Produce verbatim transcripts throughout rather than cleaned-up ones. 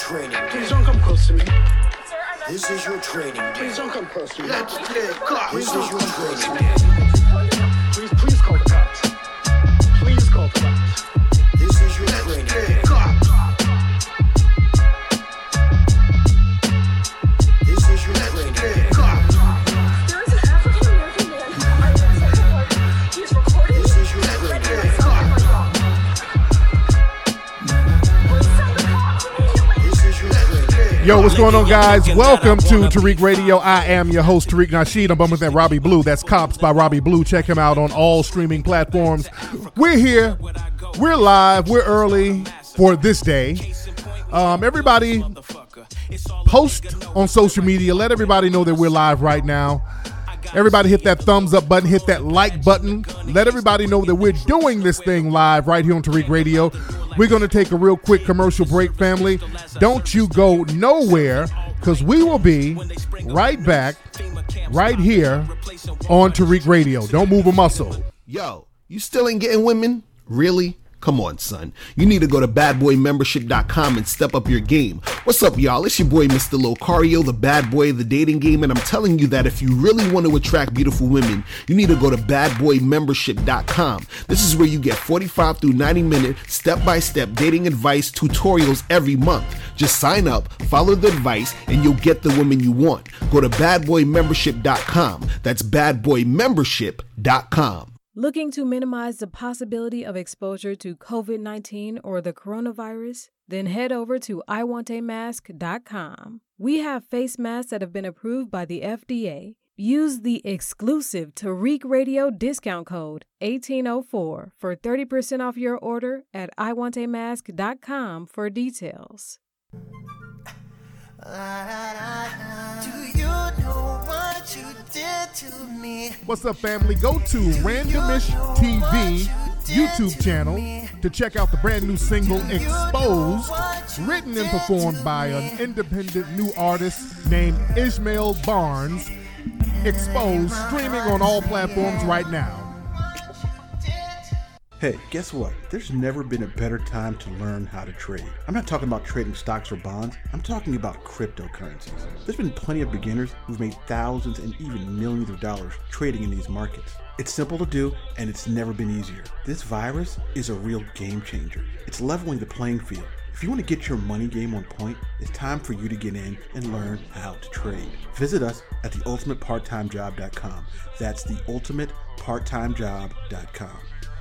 training day. Please don't come close to me. This is your training day. Please don't come close to me. Let's play clock. This is your training day. Please, please call the cops. Please call the cops. This is your training day. This is your training day. There is an African American man. I was He's recording. This is your training day. Yo, what's going on, guys? Welcome to Tariq Radio. I am your host, Tariq Nasheed. I'm bumping with that Robbie Blue. That's Cops by Robbie Blue. Check him out on all streaming platforms. We're here. We're live. We're early for this day. Um, everybody post on social media. Let everybody know that we're live right now. Everybody hit that thumbs up button. Hit that like button. Let everybody know that we're doing this thing live right here on Tariq Radio. We're going to take a real quick commercial break, family. Don't you go nowhere, because we will be right back right here on Tariq Radio. Don't move a muscle. Yo, you still ain't getting women? Really? Come on, son. You need to go to bad boy membership dot com and step up your game. What's up, y'all? It's your boy, Mister Locario, the bad boy of the dating game, and I'm telling you that if you really want to attract beautiful women, you need to go to bad boy membership dot com. This is where you get forty-five through ninety minute step-by-step dating advice tutorials every month. Just sign up, follow the advice, and you'll get the woman you want. Go to bad boy membership dot com. That's bad boy membership dot com. Looking to minimize the possibility of exposure to covid nineteen or the coronavirus? Then head over to I want a mask dot com. We have face masks that have been approved by the F D A. Use the exclusive Tariq Radio discount code eighteen oh four for thirty percent off your order at I want a mask dot com for details. Do you know what you did to me? What's up, family? Go to Randomish T V YouTube channel to check out the brand new single Exposed, written and performed by an independent new artist named Ishmael Barnes. Exposed, streaming on all platforms right now. Hey, guess what? There's never been a better time to learn how to trade. I'm not talking about trading stocks or bonds. I'm talking about cryptocurrencies. There's been plenty of beginners who've made thousands and even millions of dollars trading in these markets. It's simple to do, and it's never been easier. This virus is a real game changer. It's leveling the playing field. If you want to get your money game on point, it's time for you to get in and learn how to trade. Visit us at the ultimate part time job dot com. That's the ultimate part time job dot com.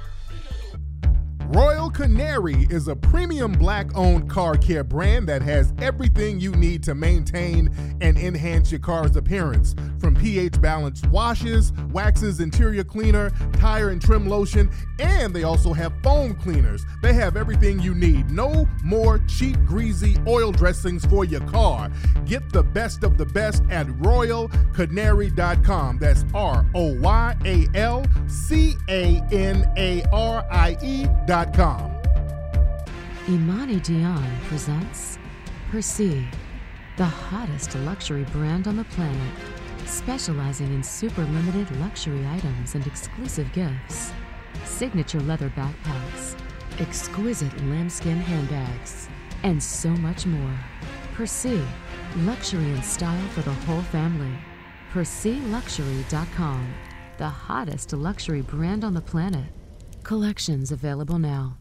Royal Canary is a premium black-owned car care brand that has everything you need to maintain and enhance your car's appearance. From pH-balanced washes, waxes, interior cleaner, tire and trim lotion, and they also have foam cleaners. They have everything you need. No more cheap, greasy oil dressings for your car. Get the best of the best at royal canary dot com. That's R O Y A L C A N A R I E dot com. Imani Dion presents Percy, the hottest luxury brand on the planet, specializing in super limited luxury items and exclusive gifts, signature leather backpacks, exquisite lambskin handbags, and so much more. Percy, luxury and style for the whole family. Percy Luxury dot com, the hottest luxury brand on the planet. Collections available now.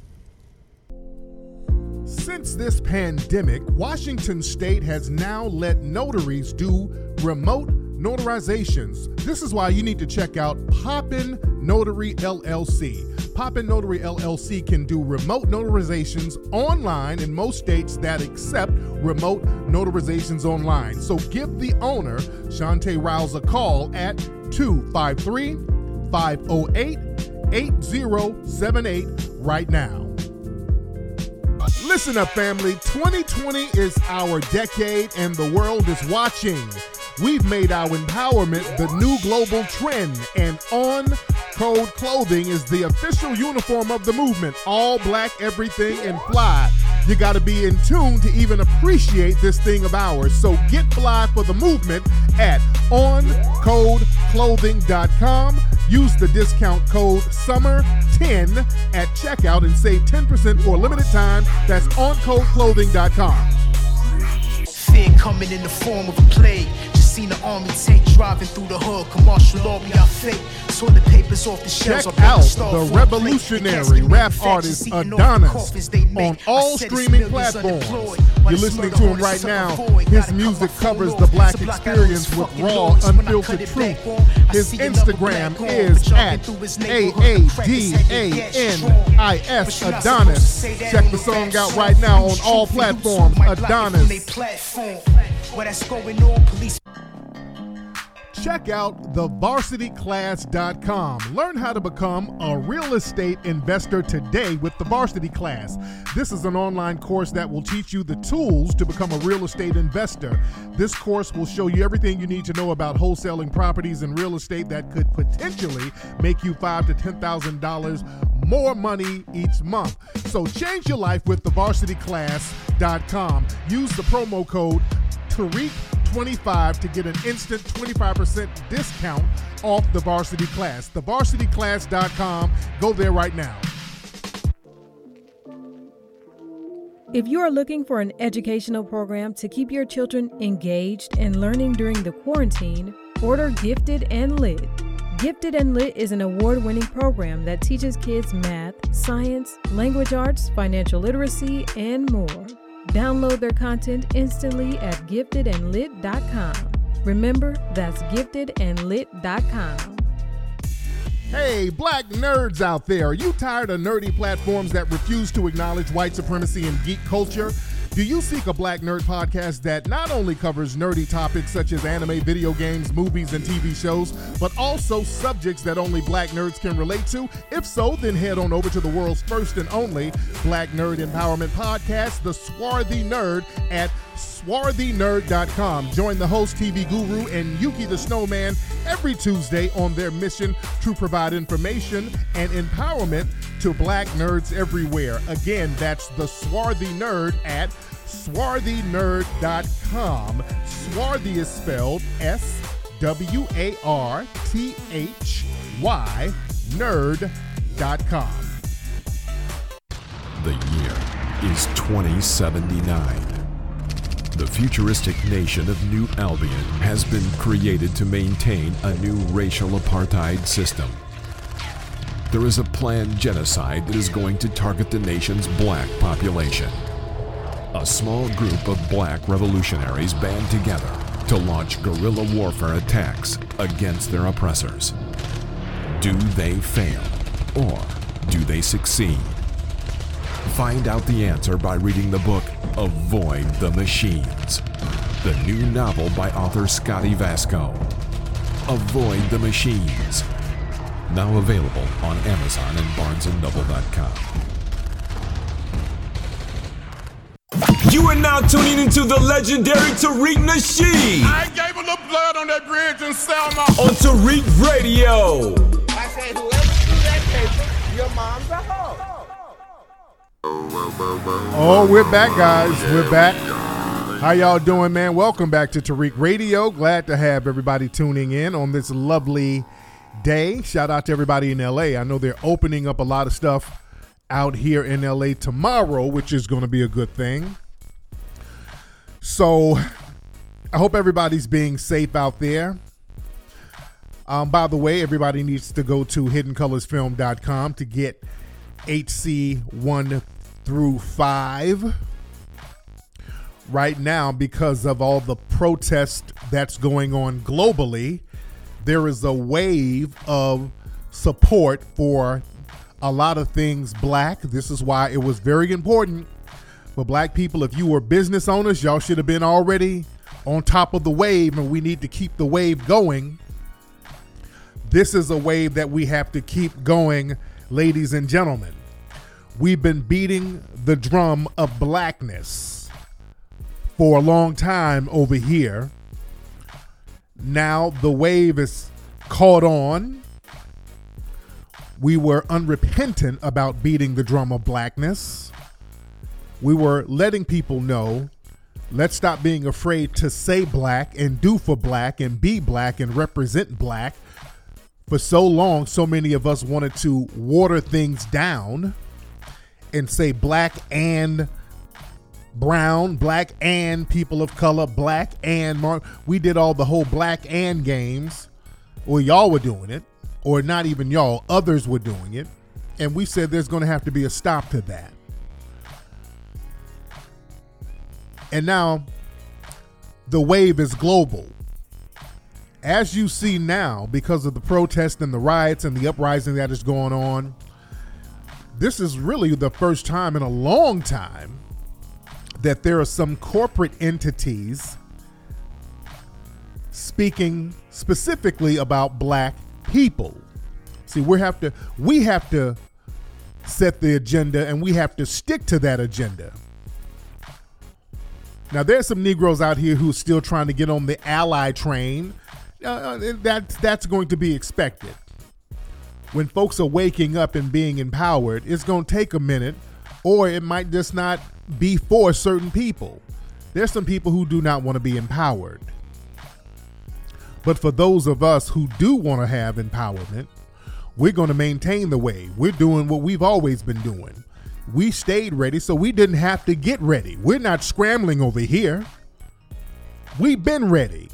Since this pandemic, Washington State has now let notaries do remote notarizations. This is why you need to check out Poppin Notary L L C. Poppin Notary L L C can do remote notarizations online in most states that accept remote notarizations online. So give the owner, Shantae Rouse, a call at two five three, five oh eight, eight oh seven eight right now. Listen up, family. twenty twenty is our decade and the world is watching. We've made our empowerment the new global trend, and On Code Clothing is the official uniform of the movement. All black, everything, and fly. You got to be in tune to even appreciate this thing of ours. So get fly for the movement at on code clothing dot com. Use the discount code summer ten at checkout and save ten percent for a limited time. That's on code clothing dot com. fear coming in the form of a plague. Just seen the army tank driving through the hood. Commercial law be our fate. Saw the papers off the shelves. Check out the revolutionary rap artist Adonis on all streaming platforms. You're listening to him right now. His music covers the black experience with raw, unfiltered truth. His Instagram is at A A D A N I S Adonis. Check the song out right now on all platforms. Adonis. Check out the varsity class dot com. Learn how to become a real estate investor today with the Varsity Class. This is an online course that will teach you the tools to become a real estate investor. This course will show you everything you need to know about wholesaling properties and real estate that could potentially make you five thousand to ten thousand dollars more money each month. So change your life with the varsity class dot com. Use the promo code Tariq twenty-five to get an instant twenty-five percent discount off the Varsity Class. the varsity class dot com. Go there right now. If you are looking for an educational program to keep your children engaged and learning during the quarantine, order Gifted and Lit. Gifted and Lit is an award-winning program that teaches kids math, science, language arts, financial literacy, and more. Download their content instantly at gifted and lit dot com. Remember, that's gifted and lit dot com. Hey, black nerds out there, are you tired of nerdy platforms that refuse to acknowledge white supremacy and geek culture? Do you seek a black nerd podcast that not only covers nerdy topics such as anime, video games, movies, and T V shows, but also subjects that only black nerds can relate to? If so, then head on over to the world's first and only black nerd empowerment podcast, The Swarthy Nerd, at swarthy nerd dot com. Join the host, T V guru, and Yuki the Snowman every Tuesday on their mission to provide information and empowerment to black nerds everywhere. Again, that's The Swarthy Nerd at swarthy nerd dot com. Swarthy is spelled S W A R T H Y nerd dot com. The year is twenty seventy-nine. The futuristic nation of New Albion has been created to maintain a new racial apartheid system. There is a planned genocide that is going to target the nation's black population. A small group of black revolutionaries band together to launch guerrilla warfare attacks against their oppressors. Do they fail, or do they succeed? Find out the answer by reading the book Avoid the Machines, the new novel by author Scotty Vasco. Avoid the Machines, now available on Amazon and barnes and noble dot com. You are now tuning into the legendary Tariq Nasheed. I gave a little blood on that bridge in Selma. On Tariq Radio. I say whoever threw that paper, your mom's a hoe. Oh, we're back, guys. We're back. How y'all doing, man? Welcome back to Tariq Radio. Glad to have everybody tuning in on this lovely day. Shout out to everybody in L A. I know they're opening up a lot of stuff out here in L A tomorrow, which is going to be a good thing. So I hope everybody's being safe out there. Um, by the way, everybody needs to go to hidden colors film dot com to get H C one through five right now. Because of all the protest that's going on globally, there is a wave of support for a lot of things black. This is why it was very important for black people. If you were business owners, y'all should have been already on top of the wave, and we need to keep the wave going. This is a wave that we have to keep going, ladies and gentlemen. We've been beating the drum of blackness for a long time over here. Now the wave is caught on. We were unrepentant about beating the drum of blackness. We were letting people know, let's stop being afraid to say black and do for black and be black and represent black. For so long, so many of us wanted to water things down and say black and brown, black, and people of color, black and mar- we did all the whole black and games. Well, y'all were doing it, or not even y'all, others were doing it. And we said there's going to have to be a stop to that. And now the wave is global. As you see now, because of the protests and the riots and the uprising that is going on, this is really the first time in a long time that there are some corporate entities speaking specifically about black people. See, we have to we have to set the agenda, and we have to stick to that agenda. Now, there's some Negroes out here who are still trying to get on the ally train. Uh, that, that's going to be expected. When folks are waking up and being empowered, it's going to take a minute, or it might just not be for certain people. There's some people who do not want to be empowered. But for those of us who do want to have empowerment, we're going to maintain the way. We're doing what we've always been doing. We stayed ready, so we didn't have to get ready. We're not scrambling over here. We've been ready.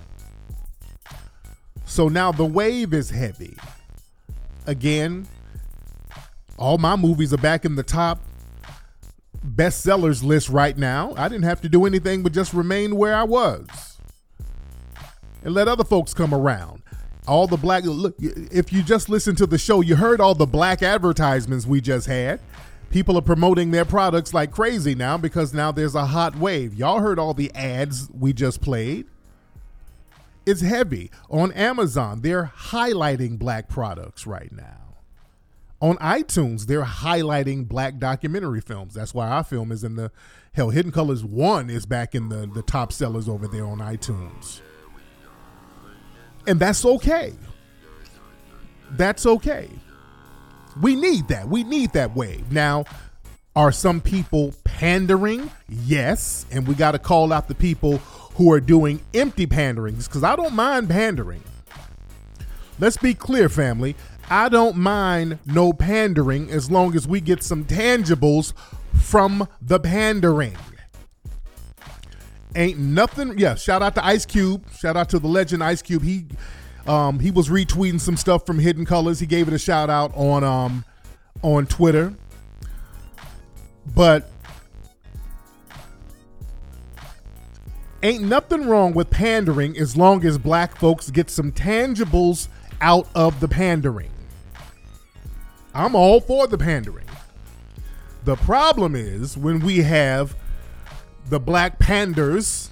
So now the wave is heavy. Again, all my movies are back in the top bestsellers list right now. I didn't have to do anything but just remain where I was and let other folks come around. All the black, look, if you just listen to the show, you heard all the black advertisements we just had. People are promoting their products like crazy now because now there's a hot wave. Y'all heard all the ads we just played. It's heavy. On Amazon, they're highlighting black products right now. On iTunes, they're highlighting black documentary films. That's why our film is in the, hell, Hidden Colors one is back in the, the top sellers over there on iTunes. And that's okay. That's okay. We need that. We need that wave. Now, are some people pandering? Yes. And we got to call out the people who are doing empty panderings, because I don't mind pandering. Let's be clear, family. I don't mind no pandering as long as we get some tangibles from the pandering. Ain't nothing. Yeah, shout out to Ice Cube. Shout out to the legend Ice Cube. He um, he was retweeting some stuff from Hidden Colors. He gave it a shout out on um, on Twitter. But ain't nothing wrong with pandering as long as black folks get some tangibles out of the pandering. I'm all for the pandering. The problem is when we have the black panders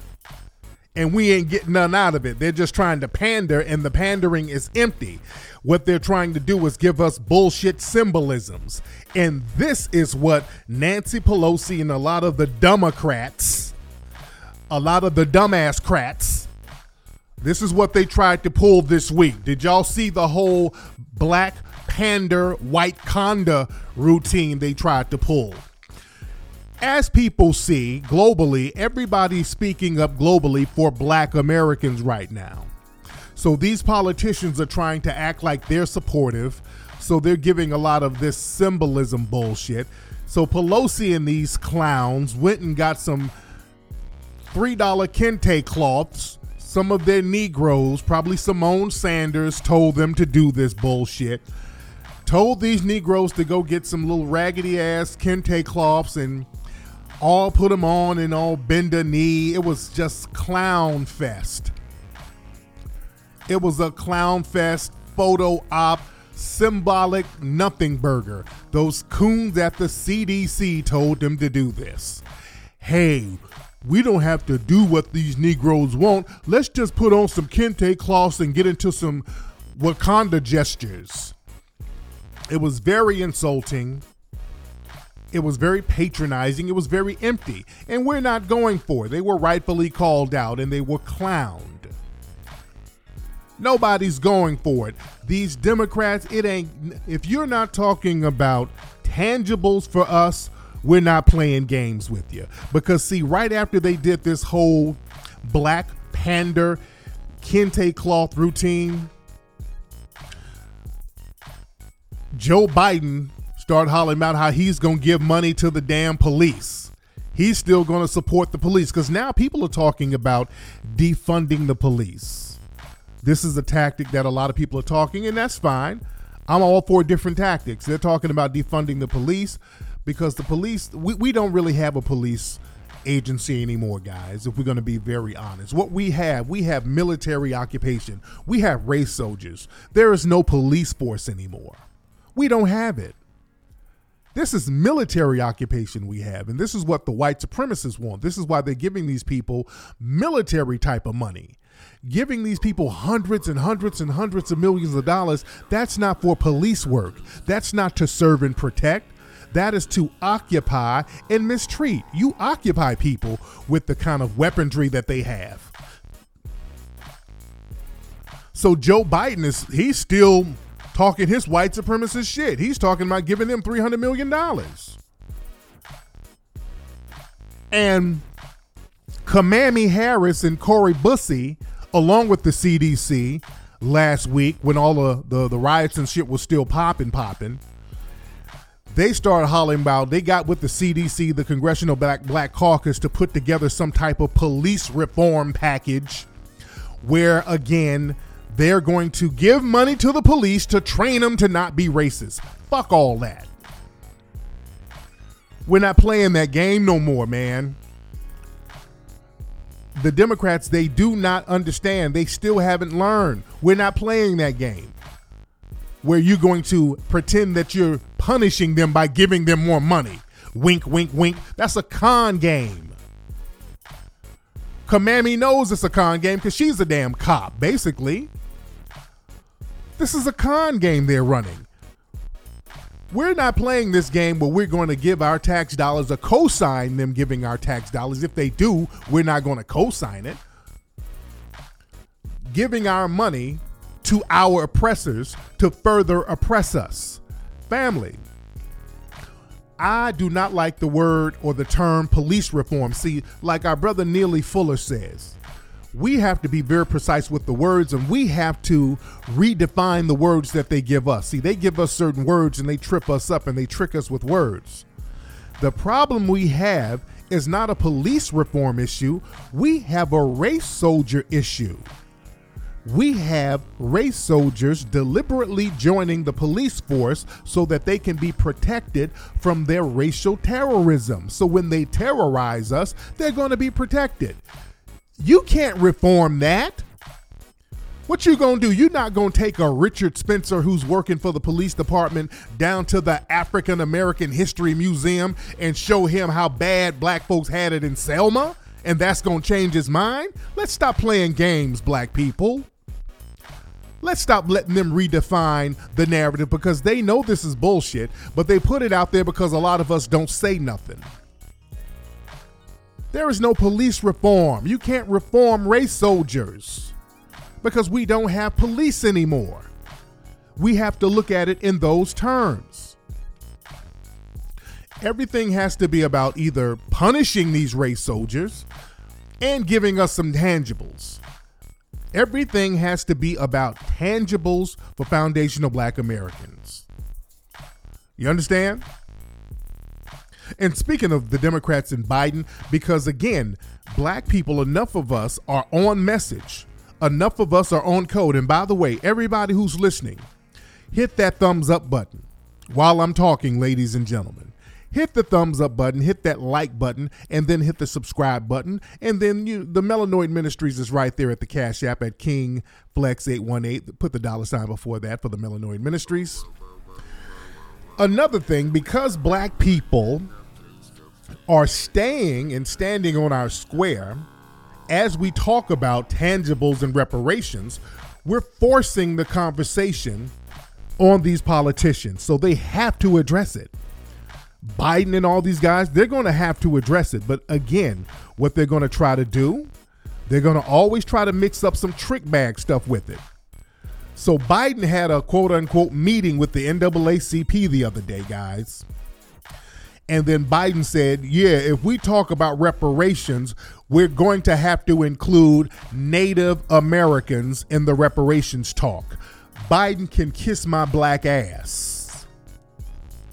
and we ain't getting none out of it. They're just trying to pander, and the pandering is empty. What they're trying to do is give us bullshit symbolisms. And this is what Nancy Pelosi and a lot of the Democrats, a lot of the dumbass crats, this is what they tried to pull this week. Did y'all see the whole black pander white conda routine they tried to pull? As people see globally, everybody's speaking up globally for black Americans right now. So these politicians are trying to act like they're supportive. So they're giving a lot of this symbolism bullshit. So Pelosi and these clowns went and got some three dollar kente cloths. Some of their Negroes, probably Simone Sanders, told them to do this bullshit. Told these Negroes to go get some little raggedy ass kente cloths and all put them on and all bend a knee. It was just clown fest. It was a clown fest, photo op, symbolic nothing burger. Those coons at the C D C told them to do this. Hey, we don't have to do what these Negroes want. Let's just put on some kente cloths and get into some Wakanda gestures. It was very insulting. It was very patronizing. It was very empty. And we're not going for it. They were rightfully called out and they were clowned. Nobody's going for it. These Democrats, it ain't, if you're not talking about tangibles for us, we're not playing games with you. Because see, right after they did this whole black pander kente cloth routine, Joe Biden started hollering about how he's going to give money to the damn police. he's still going to support the police because now people are talking about defunding the police. This is a tactic that a lot of people are talking, and that's fine. I'm all for different tactics. They're talking about defunding the police because the police, we, we don't really have a police agency anymore, guys, if we're going to be very honest. What we have, we have military occupation. We have race soldiers. There is no police force anymore. We don't have it. This is military occupation we have, and this is what the white supremacists want. This is why they're giving these people military type of money. Giving these people hundreds and hundreds and hundreds of millions of dollars, that's not for police work. That's not to serve and protect. That is to occupy and mistreat. You occupy people with the kind of weaponry that they have. So Joe Biden is, he's still talking his white supremacist shit. He's talking about giving them three hundred million dollars. And Kamami Harris and Corey Bussey, along with the C D C last week when all the, the, the riots and shit was still popping, popping, they started hollering about, they got with the C D C, the Congressional Black, Black Caucus, to put together some type of police reform package where, again, they're going to give money to the police to train them to not be racist. Fuck all that. We're not playing that game no more, man. The Democrats, they do not understand. They still haven't learned. We're not playing that game where you're going to pretend that you're punishing them by giving them more money. Wink, wink, wink. That's a con game. Kamami knows it's a con game because she's a damn cop, basically. This is a con game they're running. We're not playing this game where we're going to give our tax dollars or co-sign them giving our tax dollars. If they do, we're not going to co-sign it. Giving our money to our oppressors to further oppress us. Family, I do not like the word or the term police reform. See, like our brother Neely Fuller says, we have to be very precise with the words, and we have to redefine the words that they give us. See, they give us certain words and they trip us up and they trick us with words. The problem we have is not a police reform issue. We have a race soldier issue. We have race soldiers deliberately joining the police force so that they can be protected from their racial terrorism. So when they terrorize us, they're going to be protected. You can't reform that. What you gonna do? You're not gonna take a Richard Spencer who's working for the police department down to the African American History Museum and show him how bad black folks had it in Selma, and that's gonna change his mind? Let's stop playing games, black people. Let's stop letting them redefine the narrative because they know this is bullshit, but they put it out there because a lot of us don't say nothing. There is no police reform. You can't reform race soldiers because we don't have police anymore. We have to look at it in those terms. Everything has to be about either punishing these race soldiers and giving us some tangibles. Everything has to be about tangibles for foundational black Americans. You understand? And speaking of the Democrats and Biden, because again, black people, enough of us are on message. Enough of us are on code. And by the way, everybody who's listening, hit that thumbs up button while I'm talking, ladies and gentlemen. Hit the thumbs up button, hit that like button, and then hit the subscribe button. And then you, the Melanoid Ministries is right there at the Cash App at King Flex eight one eight. Put the dollar sign before that for the Melanoid Ministries. Another thing, because black people are staying and standing on our square as we talk about tangibles and reparations, we're forcing the conversation on these politicians. So they have to address it. Biden and all these guys, they're going to have to address it. But again, what they're going to try to do, they're going to always try to mix up some trick bag stuff with it. So Biden had a quote unquote meeting with the N double A C P the other day, guys. And then Biden said, yeah, if we talk about reparations, we're going to have to include Native Americans in the reparations talk. Biden can kiss my black ass.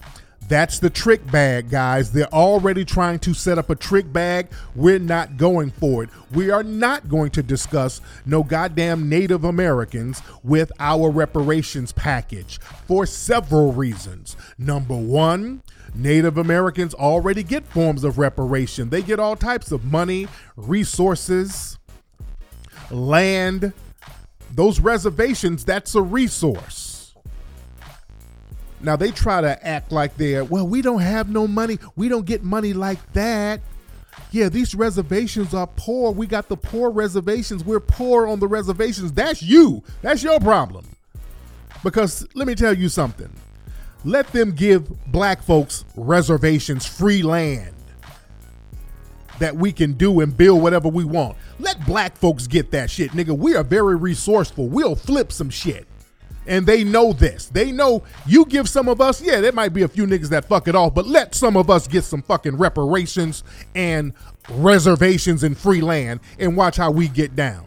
That's the trick bag, guys. They're already trying to set up a trick bag. We're not going for it. We are not going to discuss no goddamn Native Americans with our reparations package for several reasons. Number one, Native Americans already get forms of reparation. They get all types of money, resources, land. Those reservations, that's a resource. Now, they try to act like they're, well, we don't have no money. We don't get money like that. Yeah, these reservations are poor. We got the poor reservations. We're poor on the reservations. That's you. That's your problem. Because let me tell you something. Let them give black folks reservations, free land that we can do and build whatever we want. Let black folks get that shit, nigga. We are very resourceful. We'll flip some shit. And they know this. They know you give some of us, yeah, there might be a few niggas that fuck it off, but let some of us get some fucking reparations and reservations and free land and watch how we get down.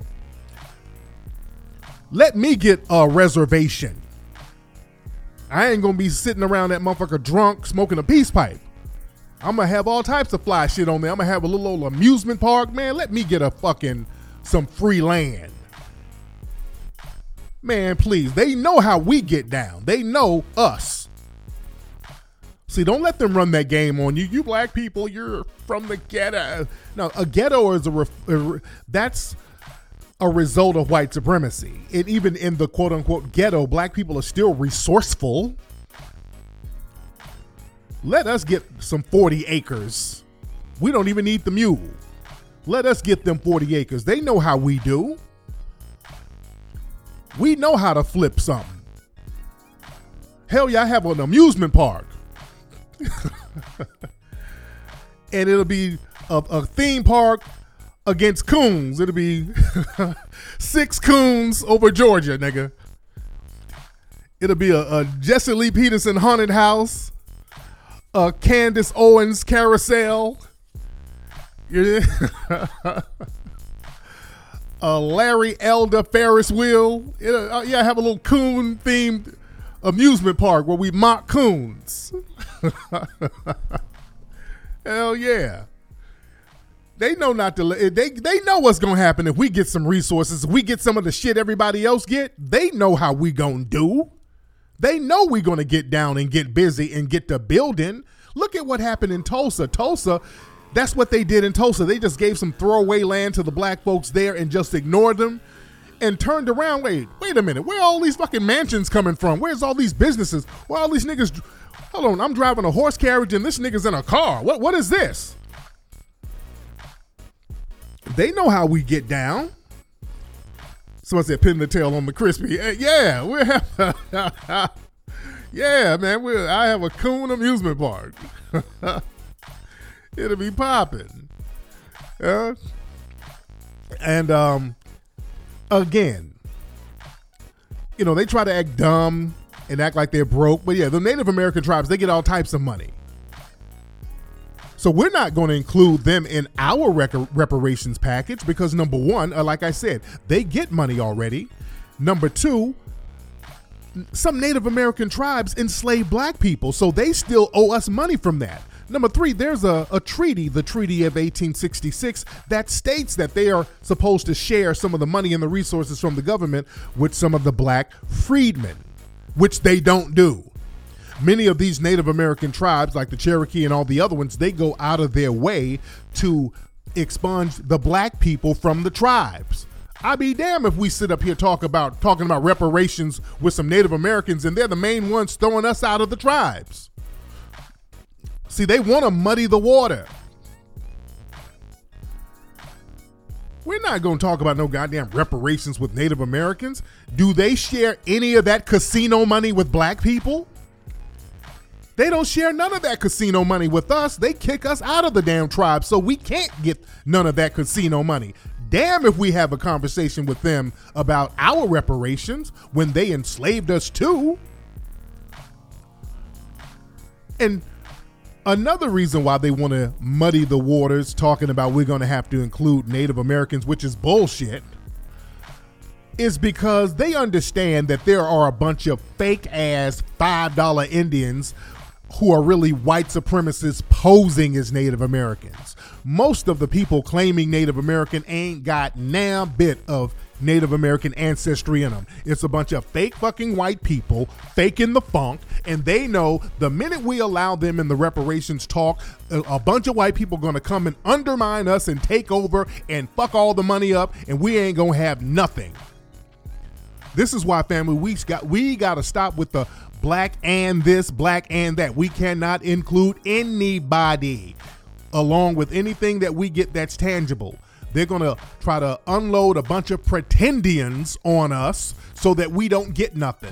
Let me get a reservation. I ain't gonna be sitting around that motherfucker drunk smoking a peace pipe. I'm gonna have all types of fly shit on there. I'm gonna have a little old amusement park. Man, let me get a fucking some free land. Man, please. They know how we get down. They know us. See, don't let them run that game on you. You black people, you're from the ghetto. No, a ghetto is a, ref, a that's a result of white supremacy. And even in the quote unquote ghetto, black people are still resourceful. Let us get some forty acres. We don't even need the mule. Let us get them forty acres. They know how we do. We know how to flip something. Hell yeah, I have an amusement park. And it'll be a, a theme park against coons. It'll be six coons over Georgia, nigga. It'll be a, a Jesse Lee Peterson haunted house, a Candace Owens carousel, a Larry Elder Ferris wheel. It'll, uh, yeah, I have a little coon themed amusement park where we mock coons. Hell yeah. They know not to, they they know what's gonna happen if we get some resources, if we get some of the shit everybody else get. They know how we gonna do. They know we gonna get down and get busy and get to building. Look at what happened in Tulsa. Tulsa, that's what they did in Tulsa. They just gave some throwaway land to the black folks there and just ignored them and turned around. Wait, wait a minute. Where are all these fucking mansions coming from? Where's all these businesses? Where all these niggas? Hold on, I'm driving a horse carriage and this nigga's in a car. What What is this? They know how we get down. Someone said pin the tail on the crispy. Uh, yeah, we have. Yeah, man, we I have a coon amusement park. It'll be popping. Uh, and um, again, you know, they try to act dumb and act like they're broke. But yeah, the Native American tribes, they get all types of money. So we're not going to include them in our rec- reparations package because number one, uh, like I said, they get money already. Number two, some Native American tribes enslaved black people, so they still owe us money from that. Number three, there's a, a treaty, the Treaty of eighteen sixty-six, that states that they are supposed to share some of the money and the resources from the government with some of the black freedmen, which they don't do. Many of these Native American tribes, like the Cherokee and all the other ones, they go out of their way to expunge the black people from the tribes. I'd be damned if we sit up here talk about talking about reparations with some Native Americans and they're the main ones throwing us out of the tribes. See, they want to muddy the water. We're not going to talk about no goddamn reparations with Native Americans. Do they share any of that casino money with black people? They don't share none of that casino money with us. They kick us out of the damn tribe, so we can't get none of that casino money. Damn if we have a conversation with them about our reparations when they enslaved us too. And another reason why they want to muddy the waters, talking about we're going to have to include Native Americans, which is bullshit, is because they understand that there are a bunch of fake ass five dollar Indians who are really white supremacists posing as Native Americans. Most of the people claiming Native American ain't got now bit of Native American ancestry in them. It's a bunch of fake fucking white people faking the funk, and they know the minute we allow them in the reparations talk, a, a bunch of white people are going to come and undermine us and take over and fuck all the money up, and we ain't going to have nothing. This is why, family, we got we got to stop with the black and this, black and that. We cannot include anybody along with anything that we get that's tangible. They're going to try to unload a bunch of pretendians on us so that we don't get nothing.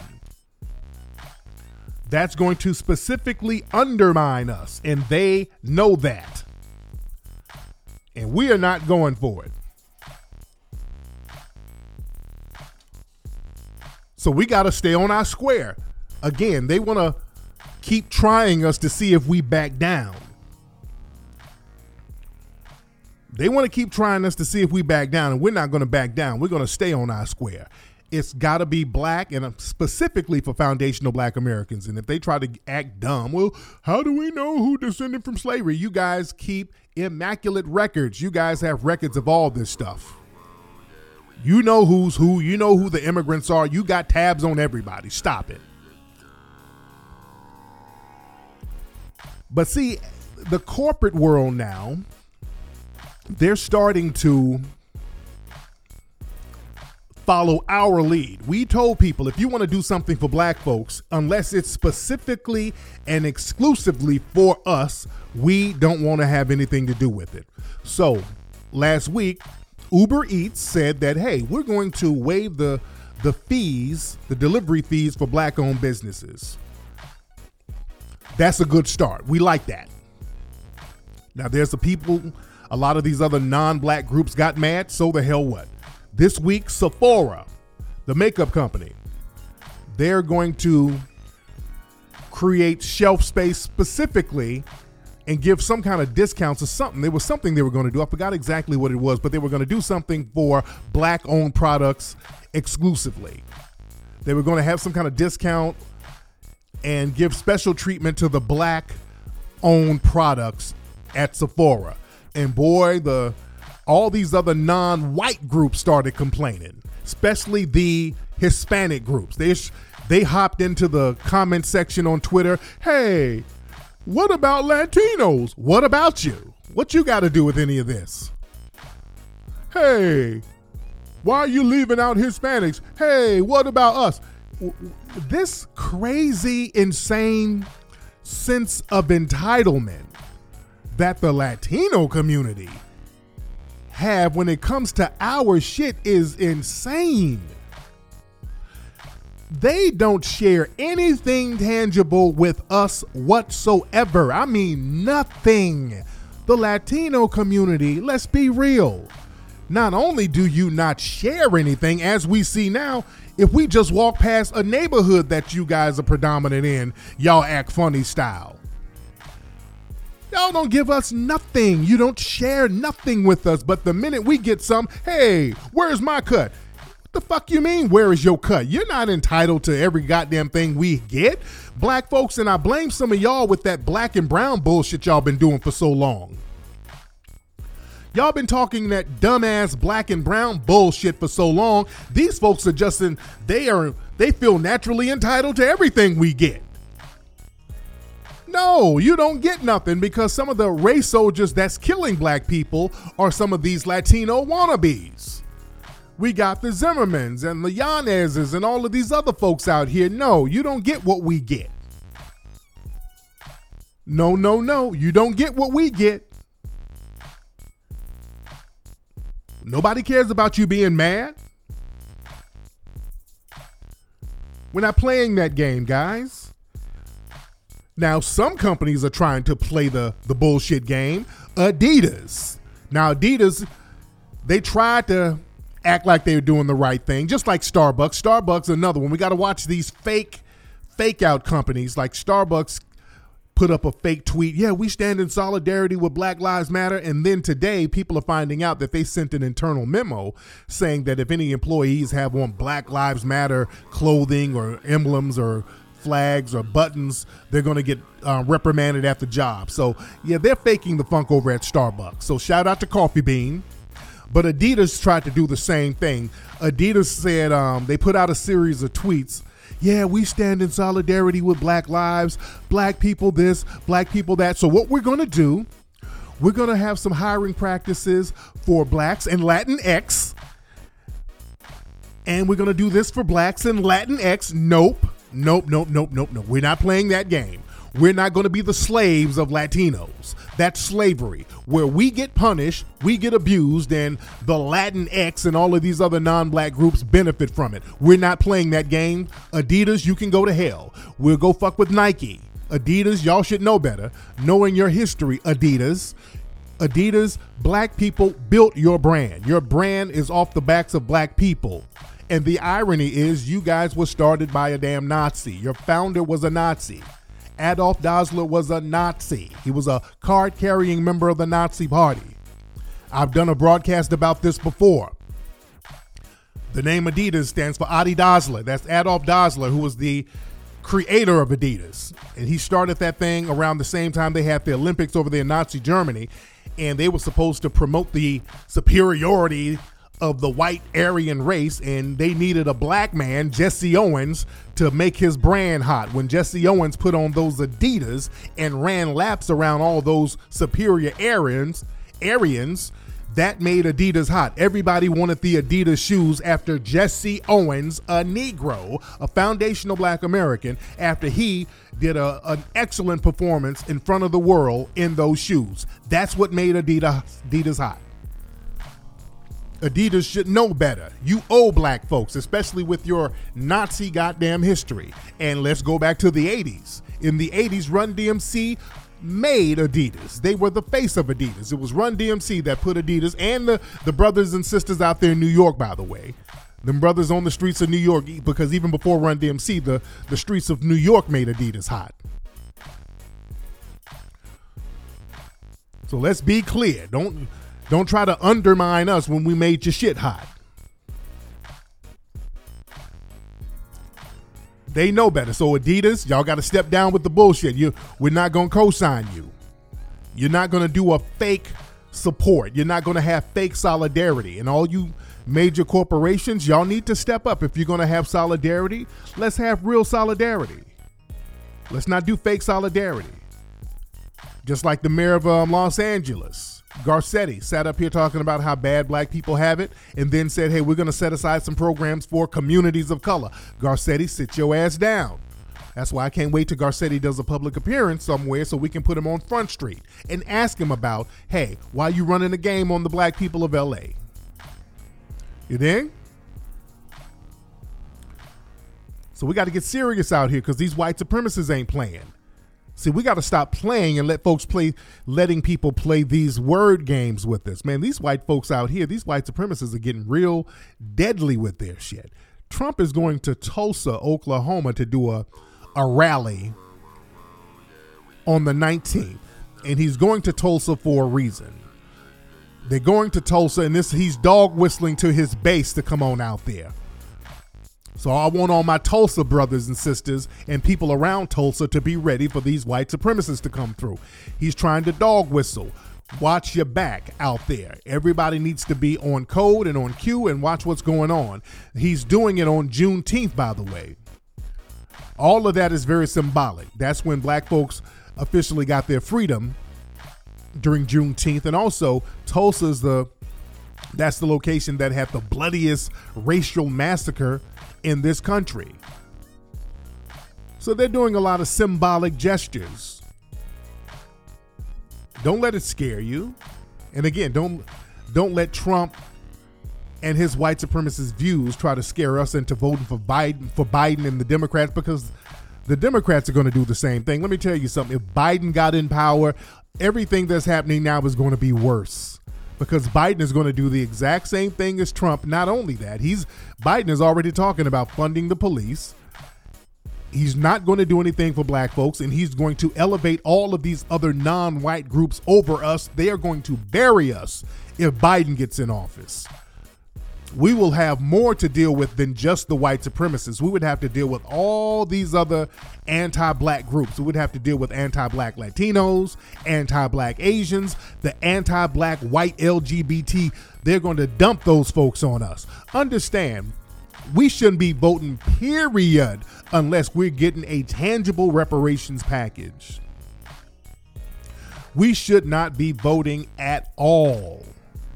That's going to specifically undermine us, and they know that. And we are not going for it. So we got to stay on our square. Again, they want to keep trying us to see if we back down. They want to keep trying us to see if we back down, and we're not going to back down. We're going to stay on our square. It's got to be black, and specifically for foundational black Americans. And if they try to act dumb, well, how do we know who descended from slavery? You guys keep immaculate records. You guys have records of all this stuff. You know who's who. You know who the immigrants are. You got tabs on everybody. Stop it. But see, the corporate world now, they're starting to follow our lead. We told people, if you want to do something for black folks, unless it's specifically and exclusively for us, we don't want to have anything to do with it. So last week, Uber Eats said that, hey, we're going to waive the, the fees, the delivery fees for black-owned businesses. That's a good start. We like that. Now, there's the people, a lot of these other non-black groups got mad, so the hell what? This week, Sephora, the makeup company, they're going to create shelf space specifically and give some kind of discounts or something. There was something they were going to do. I forgot exactly what it was, but they were going to do something for black-owned products exclusively. They were going to have some kind of discount and give special treatment to the black-owned products at Sephora. And boy, the all these other non-white groups started complaining, especially the Hispanic groups. They they hopped into the comment section on Twitter. Hey, what about Latinos? What about you? What you got to do with any of this? Hey, why are you leaving out Hispanics? Hey, what about us? This crazy, insane sense of entitlement that the Latino community have when it comes to our shit is insane. They don't share anything tangible with us whatsoever. I mean, nothing. The Latino community, let's be real. Not only do you not share anything, as we see now, if we just walk past a neighborhood that you guys are predominant in, y'all act funny style. Y'all don't give us nothing. You don't share nothing with us. But the minute we get some, hey, where's my cut? What the fuck you mean, where is your cut? You're not entitled to every goddamn thing we get. Black folks, and I blame some of y'all with that black and brown bullshit y'all been doing for so long. Y'all been talking that dumbass black and brown bullshit for so long. These folks are just in, they are, they feel naturally entitled to everything we get. No, you don't get nothing because some of the race soldiers that's killing black people are some of these Latino wannabes. We got the Zimmermans and the Yanezes and all of these other folks out here. No, you don't get what we get. No, no, no, you don't get what we get. Nobody cares about you being mad. We're not playing that game, guys. Now, some companies are trying to play the, the bullshit game. Adidas. Now, Adidas, they tried to act like they were doing the right thing, just like Starbucks. Starbucks, another one. We got to watch these fake, fake out companies like Starbucks put up a fake tweet. Yeah, we stand in solidarity with Black Lives Matter. And then today, people are finding out that they sent an internal memo saying that if any employees have on Black Lives Matter clothing or emblems or flags or buttons, they're going to get uh, reprimanded at the job. So, yeah, they're faking the funk over at Starbucks. So shout out to Coffee Bean. But Adidas tried to do the same thing. Adidas said um, they put out a series of tweets. Yeah, we stand in solidarity with Black lives, Black people this, Black people that. So what we're going to do, we're going to have some hiring practices for Blacks and Latinx. And we're going to do this for Blacks and Latinx. Nope, nope, nope, nope, nope, nope. We're not playing that game. We're not going to be the slaves of Latinos. That's slavery, where we get punished, we get abused, and the Latinx and all of these other non-Black groups benefit from it. We're not playing that game. Adidas, you can go to hell. We'll go fuck with Nike. Adidas, y'all should know better. Knowing your history, Adidas. Adidas, Black people built your brand. Your brand is off the backs of Black people. And the irony is you guys were started by a damn Nazi. Your founder was a Nazi. Adolf Dassler was a Nazi. He was a card-carrying member of the Nazi Party. I've done a broadcast about this before. The name Adidas stands for Adi Dassler. That's Adolf Dassler, who was the creator of Adidas. And he started that thing around the same time they had the Olympics over there in Nazi Germany. And they were supposed to promote the superiority of the white Aryan race, and they needed a Black man, Jesse Owens, to make his brand hot. When Jesse Owens put on those Adidas and ran laps around all those superior Aryans, Aryans, that made Adidas hot. Everybody wanted the Adidas shoes after Jesse Owens, a Negro, a foundational Black American, after he did a, an excellent performance in front of the world in those shoes. That's what made Adidas, Adidas hot. Adidas should know better. You owe Black folks, especially with your Nazi goddamn history. And let's go back to the eighties. In the eighties, Run D M C made Adidas. They were the face of Adidas. It was Run D M C that put Adidas, and the, the brothers and sisters out there in New York, by the way. Them brothers on the streets of New York, because even before Run D M C, the, the streets of New York made Adidas hot. So let's be clear. Don't... Don't try to undermine us when we made your shit hot. They know better. So Adidas, y'all got to step down with the bullshit. You, we're not going to co-sign you. You're not going to do a fake support. You're not going to have fake solidarity. And all you major corporations, y'all need to step up. If you're going to have solidarity, let's have real solidarity. Let's not do fake solidarity. Just like the mayor of um, Los Angeles, Garcetti, sat up here talking about how bad Black people have it, and then said, hey, we're going to set aside some programs for communities of color. Garcetti, sit your ass down. That's why I can't wait till Garcetti does a public appearance somewhere so we can put him on Front Street and ask him about, hey, why you running a game on the Black people of L A? You dig? So we got to get serious out here because these white supremacists ain't playing. See, we got to stop playing and let folks play, letting people play these word games with us. Man, these white folks out here, these white supremacists are getting real deadly with their shit. Trump is going to Tulsa, Oklahoma to do a, a rally on the nineteenth. And he's going to Tulsa for a reason. They're going to Tulsa, and this he's dog whistling to his base to come on out there. So I want all my Tulsa brothers and sisters and people around Tulsa to be ready for these white supremacists to come through. He's trying to dog whistle. Watch your back out there. Everybody needs to be on code and on cue and watch what's going on. He's doing it on Juneteenth, by the way. All of that is very symbolic. That's when Black folks officially got their freedom during Juneteenth. And also, Tulsa's the that's the location that had the bloodiest racial massacre in this country. So they're doing a lot of symbolic gestures. Don't let it scare you. And again, don't don't let Trump and his white supremacist views try to scare us into voting for Biden for Biden and the Democrats, because the Democrats are going to do the same thing. Let me tell you something. If Biden got in power, everything that's happening now is going to be worse. Because Biden is going to do the exact same thing as Trump. Not only that, he's Biden is already talking about funding the police. He's not going to do anything for Black folks, and he's going to elevate all of these other non-white groups over us. They are going to bury us if Biden gets in office. we will have more to deal with than just the white supremacists. We would have to deal with all these other anti-black groups. We would have to deal with anti-black Latinos, anti-black Asians, the anti-black white L G B T. They're going to dump those folks on us. Understand, we shouldn't be voting, period, unless we're getting a tangible reparations package. We should not be voting at all,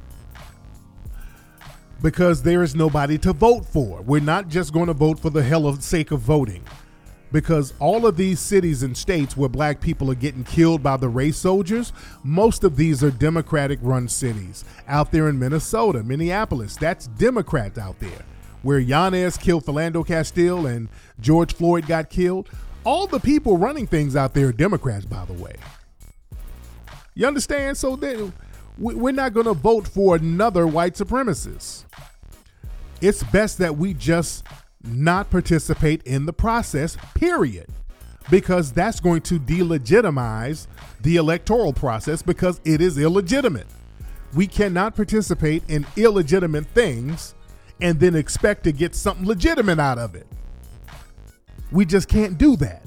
because there is nobody to vote for. We're not just going to vote for the hell of sake of voting, because all of these cities and states where black people are getting killed by the race soldiers, most of these are Democratic run cities. Out there in Minnesota, Minneapolis, that's Democrats out there. Where Yanez killed Philando Castile and George Floyd got killed, all the people running things out there are Democrats, by the way. You understand? So then we're not going to vote for another white supremacist. It's best that we just not participate in the process, period, because that's going to delegitimize the electoral process, because it is illegitimate. We cannot participate in illegitimate things and then expect to get something legitimate out of it. We just can't do that.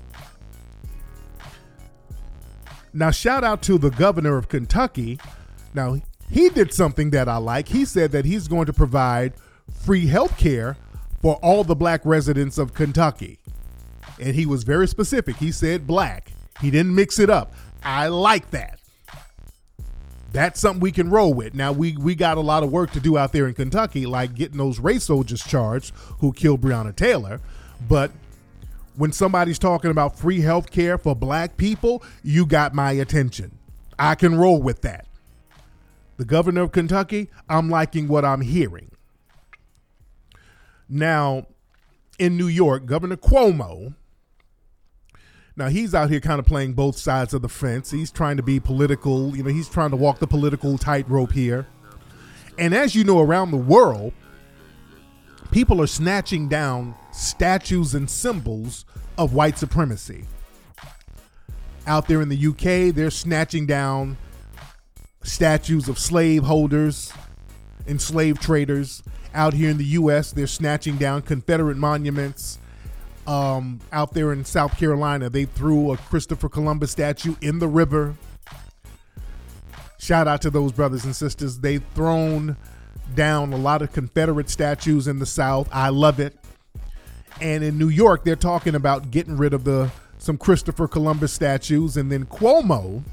Now, shout out to the governor of Kentucky. Now, he did something that I like. He said that he's going to provide free health care for all the black residents of Kentucky. And he was very specific. He said black. He didn't mix it up. I like that. That's something we can roll with. Now, we, we got a lot of work to do out there in Kentucky, like getting those race soldiers charged who killed Breonna Taylor. But when somebody's talking about free health care for black people, you got my attention. I can roll with that. The governor of Kentucky, I'm liking what I'm hearing. Now, in New York, Governor Cuomo, now he's out here kind of playing both sides of the fence. He's trying to be political. You know, he's trying to walk the political tightrope here. And as you know, around the world, people are snatching down statues and symbols of white supremacy. Out there in the U K, they're snatching down statues of slave holders and slave traders. Out here in the U S, they're snatching down Confederate monuments. Um, out there in South Carolina, they threw a Christopher Columbus statue in the river. Shout out to those brothers and sisters. They've thrown down a lot of Confederate statues in the South. I love it. And in New York, they're talking about getting rid of the some Christopher Columbus statues. And then Cuomo,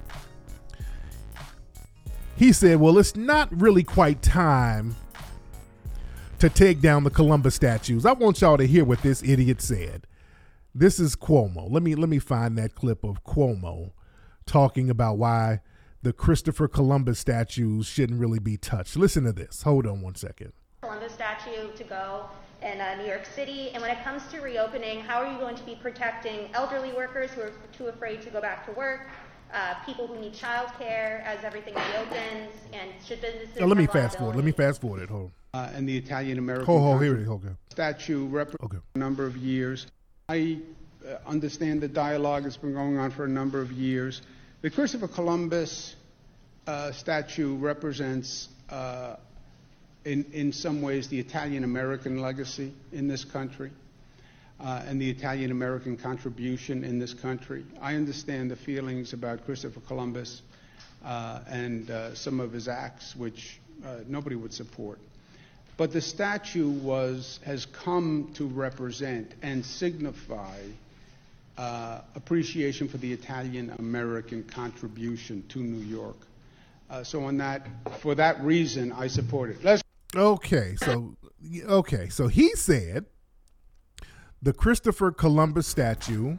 he said, well, it's not really quite time to take down the Columbus statues. I want y'all to hear what this idiot said. This is Cuomo. Let me let me find that clip of Cuomo talking about why the Christopher Columbus statues shouldn't really be touched. Listen to this. Hold on one second. Columbus statue to go in uh, New York City. And when it comes to reopening, how are you going to be protecting elderly workers who are too afraid to go back to work, uh, people who need childcare as everything reopens, and should businesses now, let me have fast forward. Let me fast forward it. Hold on. Uh, and the Italian American Hold, hold, here it is. Okay. statue represents okay. a number of years. I uh, understand the dialogue has been going on for a number of years. The Christopher Columbus uh, statue represents, uh, in, in some ways, the Italian American legacy in this country uh, and the Italian American contribution in this country. I understand the feelings about Christopher Columbus uh, and uh, some of his acts, which uh, nobody would support. But the statue was has come to represent and signify uh, appreciation for the Italian American contribution to New York. Uh, so, on that, for that reason, I support it. Let's. Okay, so okay, so he said the Christopher Columbus statue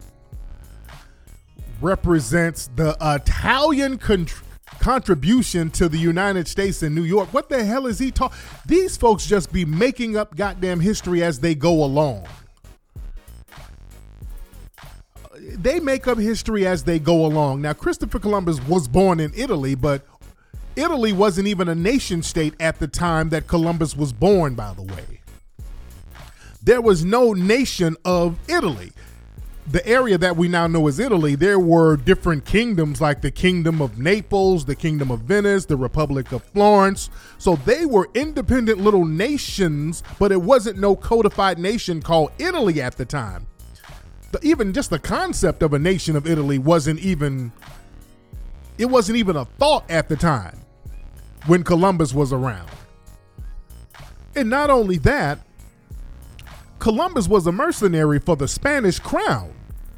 represents the Italian contribution. contribution to the United States and New York. What the hell is he talking? These folks just be making up goddamn history as they go along. They make up history as they go along. Now, Christopher Columbus was born in Italy, but Italy wasn't even a nation state at the time that Columbus was born, by the way. There was no nation of Italy. the area that we now know as Italy, there were different kingdoms like the Kingdom of Naples, the Kingdom of Venice, the Republic of Florence. So they were independent little nations, but it wasn't no codified nation called Italy at the time. The, even just the concept of a nation of Italy wasn't even, it wasn't even a thought at the time when Columbus was around. And not only that, Columbus was a mercenary for the Spanish crown.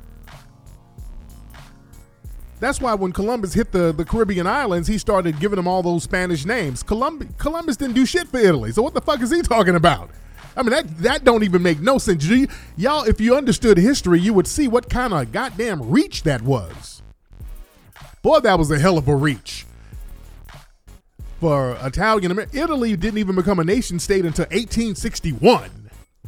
That's why when Columbus hit the, the Caribbean islands, he started giving them all those Spanish names. Columbus, Columbus didn't do shit for Italy. So what the fuck is he talking about? I mean, that, that don't even make no sense. You, y'all, if you understood history, you would see what kind of goddamn reach that was. Boy, that was a hell of a reach. For Italian America, Italy didn't even become a nation state until eighteen sixty-one.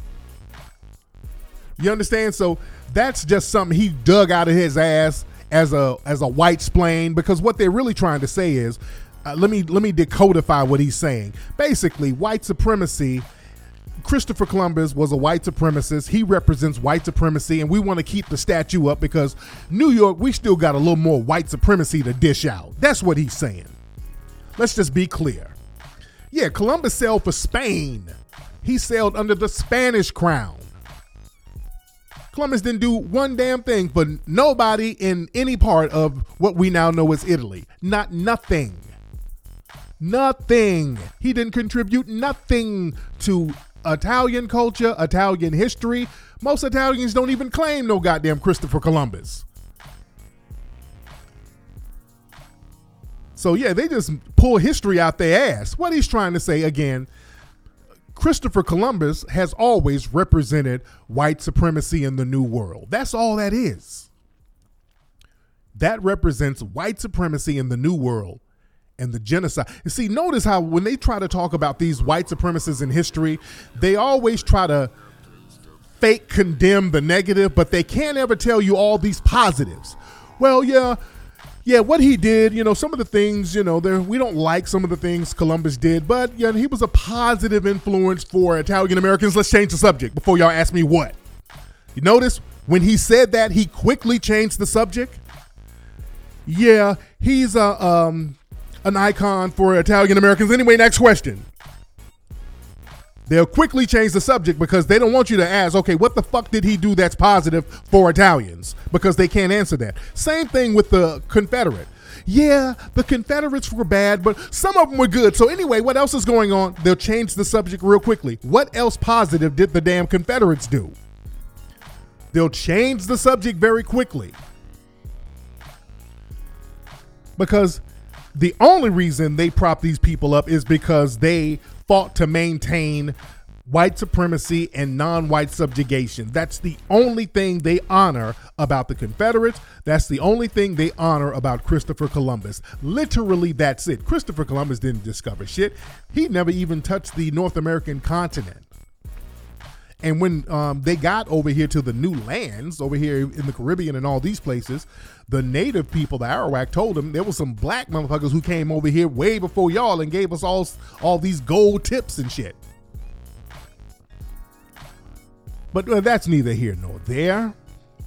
You understand? So that's just something he dug out of his ass as a as a white splain, because what they're really trying to say is, uh, let me let me decodify what he's saying. Basically, white supremacy. Christopher Columbus was a white supremacist. He represents white supremacy, and we want to keep the statue up because New York, we still got a little more white supremacy to dish out. That's what he's saying. Let's just be clear. Yeah, Columbus sailed for Spain. He sailed under the Spanish crown. Columbus didn't do one damn thing for nobody in any part of what we now know as Italy. Not nothing. Nothing. He didn't contribute nothing to Italian culture, Italian history. Most Italians don't even claim no goddamn Christopher Columbus. So yeah, they just pull history out their ass. What he's trying to say again, Christopher Columbus has always represented white supremacy in the New World. That's all that is. That represents white supremacy in the New World and the genocide. You see, notice how when they try to talk about these white supremacists in history, they always try to fake condemn the negative, but they can't ever tell you all these positives. Well, yeah, yeah, what he did, you know, some of the things, you know, there we don't like some of the things Columbus did, but yeah, he was a positive influence for Italian Americans. Let's change the subject before y'all ask me what. You notice when he said that, he quickly changed the subject. Yeah, he's a um an icon for Italian Americans. Anyway, next question. They'll quickly change the subject because they don't want you to ask, okay, what the fuck did he do that's positive for Italians? Because they can't answer that. Same thing with the Confederate. Yeah, the Confederates were bad, but some of them were good. So anyway, what else is going on? They'll change the subject real quickly. What else positive did the damn Confederates do? They'll change the subject very quickly. Because the only reason they prop these people up is because they fought to maintain white supremacy and non-white subjugation. That's the only thing they honor about the Confederates. That's the only thing they honor about Christopher Columbus. Literally, that's it. Christopher Columbus didn't discover shit. He never even touched the North American continent. And when um, they got over here to the new lands, over here in the Caribbean and all these places, the native people, the Arawak, told them there was some black motherfuckers who came over here way before y'all and gave us all, all these gold tips and shit. But uh, that's neither here nor there.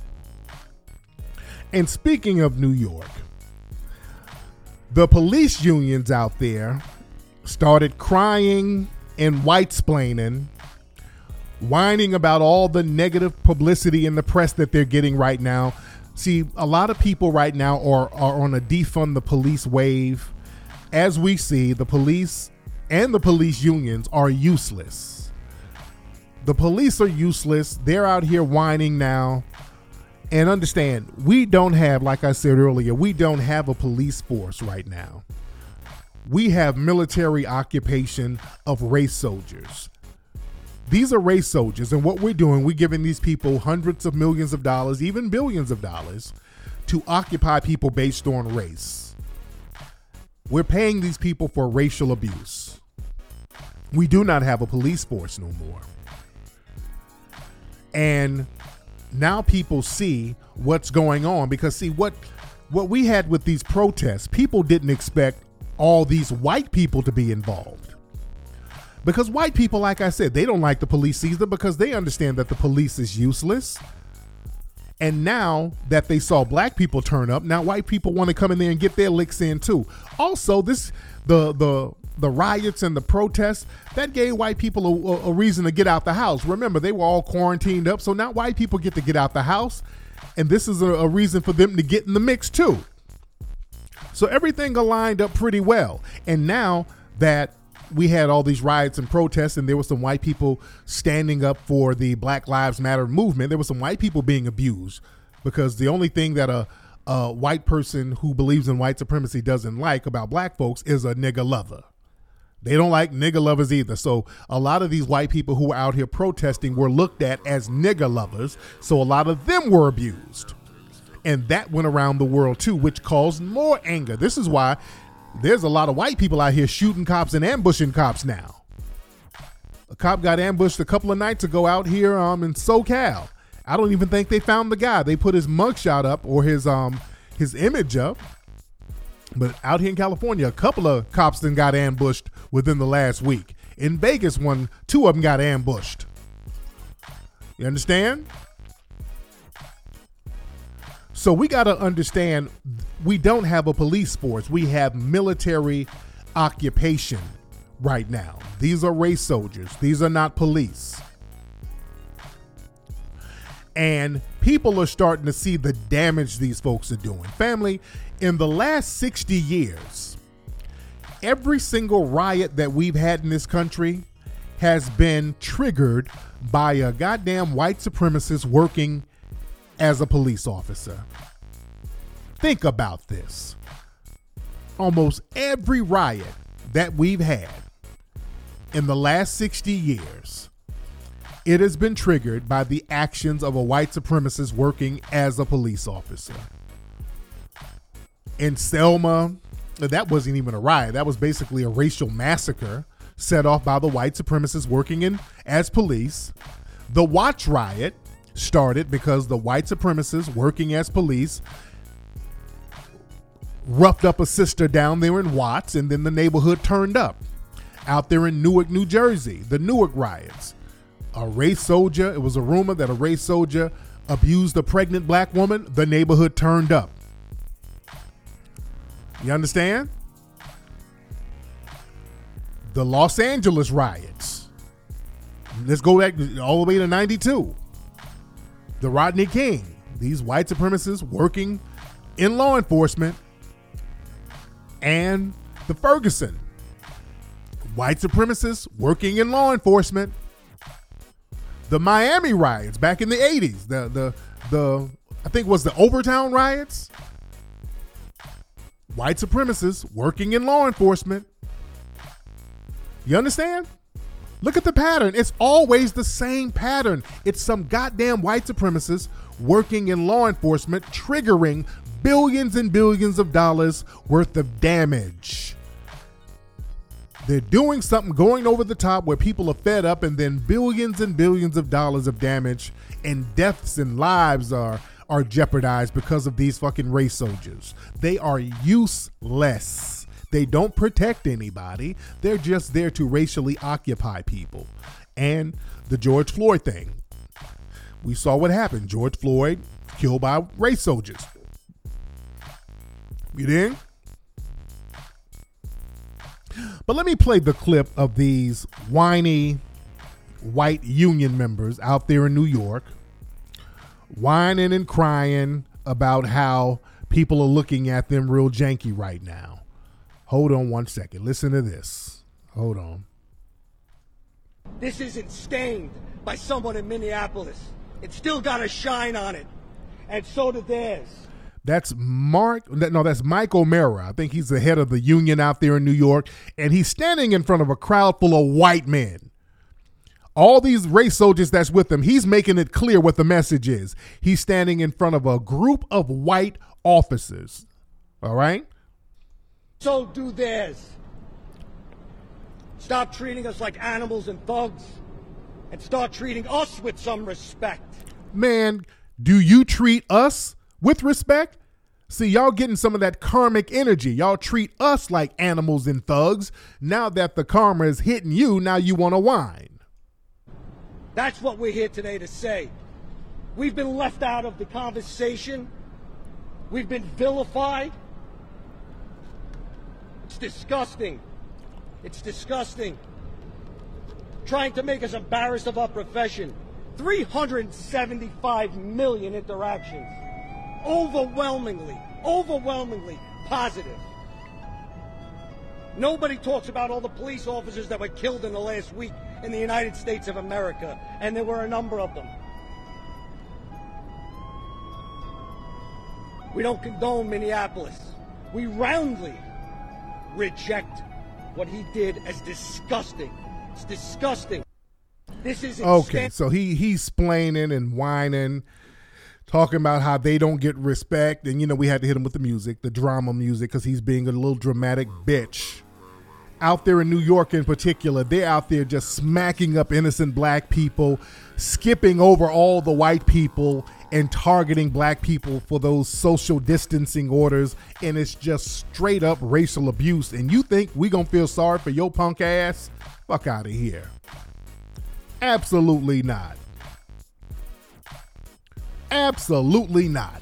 And speaking of New York, the police unions out there started crying and white-splaining, whining about all the negative publicity in the press that they're getting right now. See, a lot of people right now are, are on a defund the police wave. As we see, the police and the police unions are useless. The police are useless. They're out here whining now. And understand, we don't have, like I said earlier, we don't have a police force right now. We have military occupation of race soldiers. These are race soldiers, and what we're doing, we're giving these people hundreds of millions of dollars, even billions of dollars, to occupy people based on race. We're paying these people for racial abuse. We do not have a police force no more. And now people see what's going on, because see, what what we had with these protests, people didn't expect all these white people to be involved. Because white people, like I said, they don't like the police either, because they understand that the police is useless. And now that they saw black people turn up, now white people want to come in there and get their licks in too. Also, this the the the riots and the protests, that gave white people a, a reason to get out the house. Remember, they were all quarantined up, so now white people get to get out the house, and this is a, a reason for them to get in the mix too. So everything aligned up pretty well. And now that we had all these riots and protests, and there were some white people standing up for the Black Lives Matter movement, there were some white people being abused because the only thing that a, a white person who believes in white supremacy doesn't like about black folks is a nigga lover. They don't like nigga lovers either. So a lot of these white people who were out here protesting were looked at as nigga lovers. So a lot of them were abused. And that went around the world too, which caused more anger. This is why there's a lot of white people out here shooting cops and ambushing cops now. A cop got ambushed a couple of nights ago out here um, in SoCal. I don't even think they found the guy. They put his mugshot up or his um his image up. But out here in California, a couple of cops then got ambushed within the last week. In Vegas, one, two of them got ambushed. You understand? So we got to understand we don't have a police force. We have military occupation right now. These are race soldiers. These are not police. And people are starting to see the damage these folks are doing. Family, in the last sixty years, every single riot that we've had in this country has been triggered by a goddamn white supremacist working as a police officer. Think about this. Almost every riot that we've had in the last sixty years, it has been triggered by the actions of a white supremacist working as a police officer. In Selma, that wasn't even a riot. That was basically a racial massacre set off by the white supremacists working in as police. The Watts riot started because the white supremacists working as police roughed up a sister down there in Watts, and then the neighborhood turned up. Out there in Newark, New Jersey, the Newark riots. A race soldier, it was a rumor that a race soldier abused a pregnant black woman. The neighborhood turned up. You understand? The Los Angeles riots. Let's go back all the way to ninety-two. The Rodney King. These white supremacists working in law enforcement. And the Ferguson. White supremacists working in law enforcement. The Miami riots back in the eighties. The, the, the, I think it was the Overtown riots. White supremacists working in law enforcement. You understand? Look at the pattern. It's always the same pattern. It's some goddamn white supremacists working in law enforcement, triggering billions and billions of dollars worth of damage. They're doing something going over the top where people are fed up, and then billions and billions of dollars of damage and deaths and lives are are jeopardized because of these fucking race soldiers. They are useless. They don't protect anybody. They're just there to racially occupy people. And the George Floyd thing. We saw what happened. George Floyd killed by race soldiers. You dig? But let me play the clip of these whiny white union members out there in New York whining and crying about how people are looking at them real janky right now. Hold on one second. Listen to this. Hold on. This isn't stained by someone in Minneapolis. It's still got a shine on it. And so did theirs. That's Mark. No, that's Mike O'Mara. I think he's the head of the union out there in New York. And he's standing in front of a crowd full of white men. All these race soldiers that's with him, he's making it clear what the message is. He's standing in front of a group of white officers. All right? So do theirs. Stop treating us like animals and thugs and start treating us with some respect. Man, do you treat us with respect? See, y'all getting some of that karmic energy. Y'all treat us like animals and thugs. Now that the karma is hitting you, now you want to whine. That's what we're here today to say. We've been left out of the conversation. We've been vilified. It's disgusting. It's disgusting. Trying to make us embarrassed of our profession. three hundred seventy-five million interactions. Overwhelmingly, overwhelmingly positive. Nobody talks about all the police officers that were killed in the last week in the United States of America, and there were a number of them. We don't condone Minneapolis. We roundly reject what he did as disgusting. It's disgusting. This is okay. So he he's splaining and whining, talking about how they don't get respect, and you know we had to hit him with the music, the drama music, because he's being a little dramatic bitch. Out there in New York, in particular, they're out there just smacking up innocent black people, skipping over all the white people and targeting black people for those social distancing orders, and it's just straight up racial abuse. And you think we gonna feel sorry for your punk ass? Fuck out of here. Absolutely not. Absolutely not.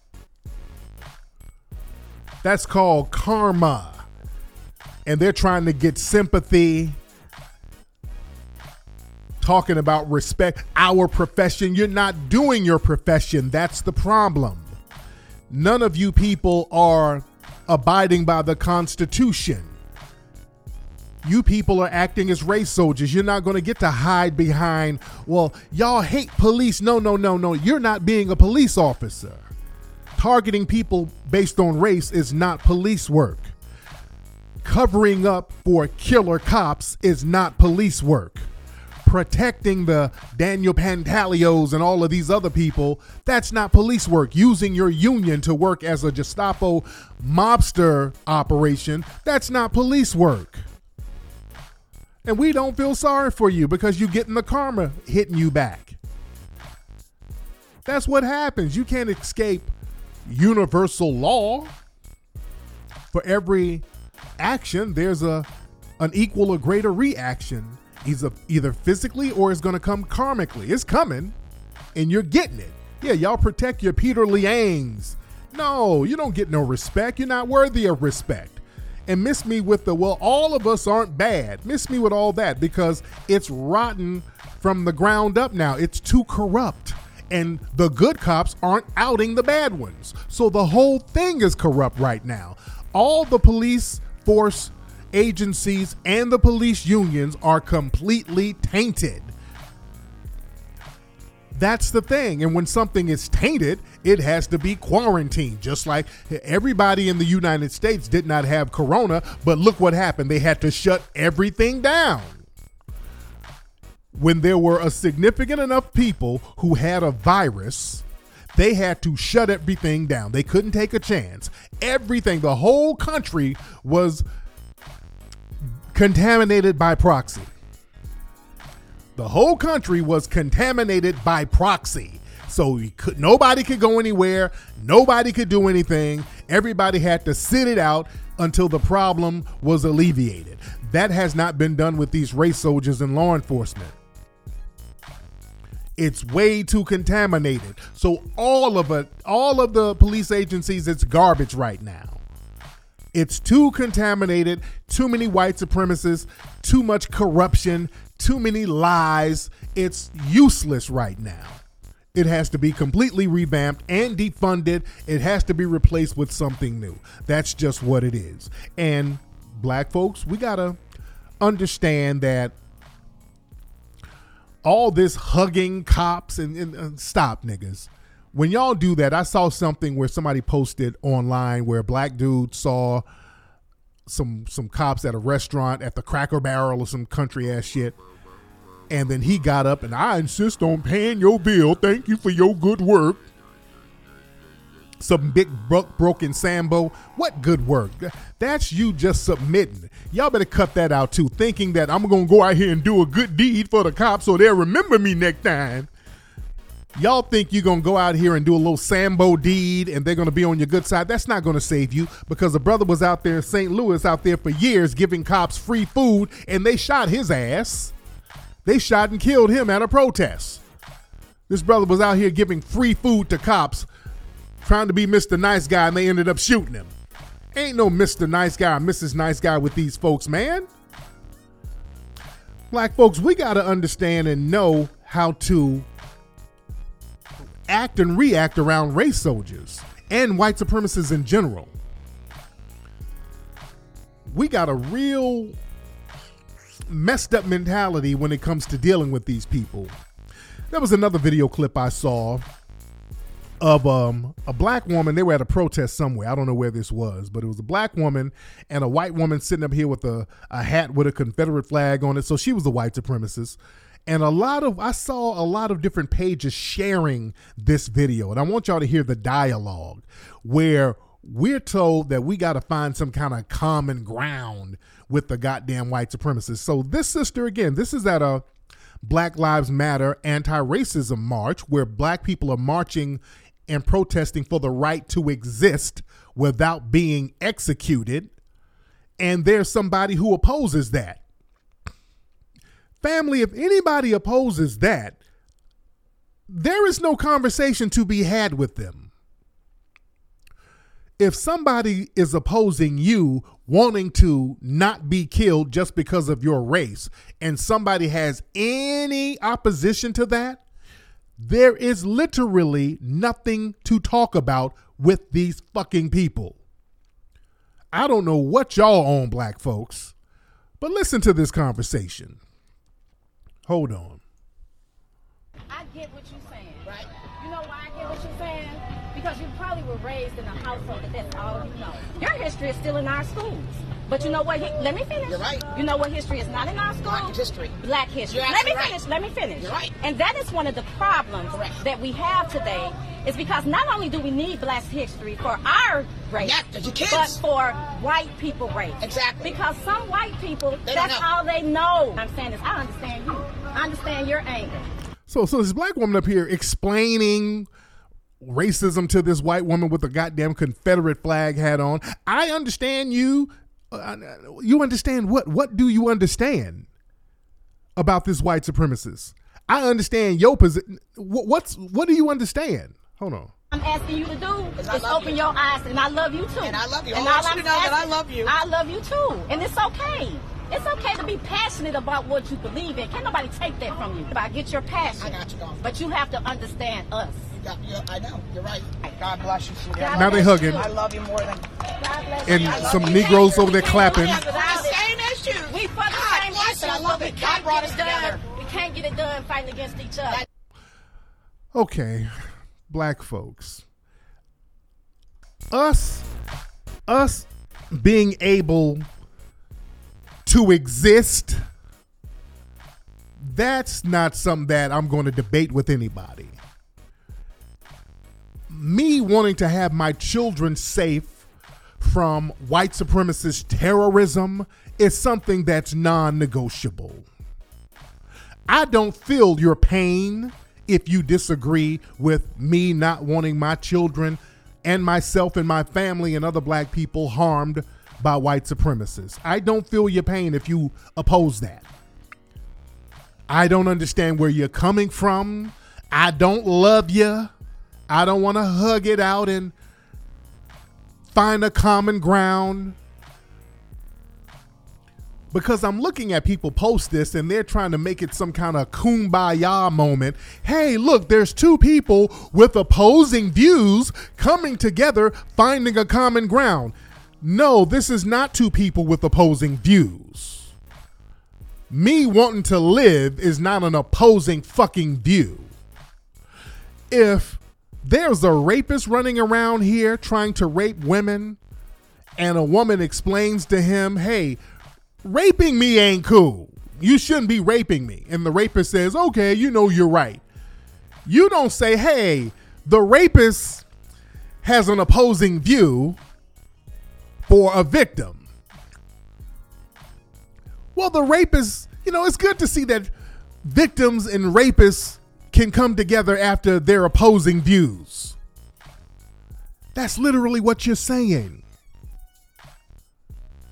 That's called karma. And they're trying to get sympathy, talking about respect, our profession. You're not doing your profession. That's the problem. None of you people are abiding by the Constitution. You people are acting as race soldiers. You're not going to get to hide behind, well, y'all hate police. No, no, no, no. You're not being a police officer. Targeting people based on race is not police work. Covering up for killer cops is not police work. Protecting the Daniel Pantaleos and all of these other people, that's not police work. Using your union to work as a Gestapo mobster operation, that's not police work. And we don't feel sorry for you because you're getting the karma hitting you back. That's what happens. You can't escape universal law. For every action, there's a an equal or greater reaction, either either physically or it's going to come karmically. It's coming, and you're getting it. Yeah, y'all protect your Peter Liangs. No, you don't get no respect. You're not worthy of respect. And miss me with the, well, all of us aren't bad. Miss me with all that because it's rotten from the ground up now. It's too corrupt. And the good cops aren't outing the bad ones. So the whole thing is corrupt right now. All the police force agencies and the police unions are completely tainted. That's the thing. And when something is tainted, it has to be quarantined. Just like everybody in the United States did not have corona, but look what happened. They had to shut everything down. When there were a significant enough people who had a virus, they had to shut everything down. They couldn't take a chance. Everything, the whole country was contaminated by proxy. The whole country was contaminated by proxy. So we could, nobody could go anywhere. Nobody could do anything. Everybody had to sit it out until the problem was alleviated. That has not been done with these race soldiers and law enforcement. It's way too contaminated. So all of it, all of the police agencies, it's garbage right now. It's too contaminated, too many white supremacists, too much corruption, too many lies. It's useless right now. It has to be completely revamped and defunded. It has to be replaced with something new. That's just what it is. And black folks, we gotta understand that all this hugging cops and, and, and stop, niggas. When y'all do that, I saw something where somebody posted online where a black dude saw some some cops at a restaurant at the Cracker Barrel or some country ass shit. And then he got up and, I insist on paying your bill. Thank you for your good work. Some big bro- broken Sambo. What good work? That's you just submitting. Y'all better cut that out too, thinking that I'm going to go out here and do a good deed for the cops so they'll remember me next time. Y'all think you're going to go out here and do a little Sambo deed and they're going to be on your good side. That's not going to save you because the brother was out there in Saint Louis out there for years giving cops free food and they shot his ass. They shot and killed him at a protest. This brother was out here giving free food to cops, trying to be Mister Nice Guy, and they ended up shooting him. Ain't no Mister Nice Guy or Missus Nice Guy with these folks, man. Black folks, we got to understand and know how to act and react around race soldiers and white supremacists in general. We got a real messed up mentality when it comes to dealing with these people. There was another video clip I saw of um, a black woman. They were at a protest somewhere. I don't know where this was, but it was a black woman and a white woman sitting up here with a, a hat with a Confederate flag on it. So she was a white supremacist. And a lot of, I saw a lot of different pages sharing this video. And I want y'all to hear the dialogue where we're told that we got to find some kind of common ground with the goddamn white supremacists. So this sister, again, this is at a Black Lives Matter anti-racism march where black people are marching and protesting for the right to exist without being executed. And there's somebody who opposes that. Family, if anybody opposes that, there is no conversation to be had with them. If somebody is opposing you wanting to not be killed just because of your race, and somebody has any opposition to that, there is literally nothing to talk about with these fucking people. I don't know what y'all on, black folks, but listen to this conversation. Hold on. I get what you're saying, right? You know why I get what you're saying? Because you probably were raised in a household that that's all you know. Your history is still in our schools. But you know what? Let me finish. You're right. You know what history is not in our schools? Black history. Black history. You're let me right. finish. Let me finish. You're right. And that is one of the problems Correct. that we have today is because not only do we need black history for our race, yeah, your kids. but for white people race. Exactly. Because some white people, they that's all they know. I'm saying is I understand you. I understand your anger. So, so this black woman up here explaining racism to this white woman with a goddamn Confederate flag hat on. I understand you. Uh, you understand what? What do you understand about this white supremacist? I understand your position. What's what do you understand? Hold on. I'm asking you to do is open you. your eyes, and I love you too. And I love you. And I want you to know that I love you. I love you too, and it's okay. It's okay to be passionate about what you believe in. Can't nobody take that from you. I get your passion. I got you, Don. But you have to understand us. Yeah, yeah, I know. You're right. God bless you, sweetheart. Now they hugging. I love you more than. God bless and you. some Negroes over there clapping. Yeah, the same as you. We for the same reason. I love it. God brought us together. We can't get it done fighting against each other. Okay, black folks. Us, us being able to exist, that's not something that I'm going to debate with anybody. Me wanting to have my children safe from white supremacist terrorism is something that's non-negotiable. I don't feel your pain if you disagree with me not wanting my children and myself and my family and other black people harmed by white supremacists. I don't feel your pain if you oppose that. I don't understand where you're coming from. I don't love you. I don't want to hug it out and find a common ground. Because I'm looking at people post this and they're trying to make it some kind of kumbaya moment. Hey, look, there's two people with opposing views coming together, finding a common ground. No, this is not two people with opposing views. Me wanting to live is not an opposing fucking view. If there's a rapist running around here trying to rape women and a woman explains to him, hey, raping me ain't cool. You shouldn't be raping me. And the rapist says, okay, you know, you're right. You don't say, hey, the rapist has an opposing view for a victim. Well, the rapist, you know, it's good to see that victims and rapists can come together after their opposing views. That's literally what you're saying.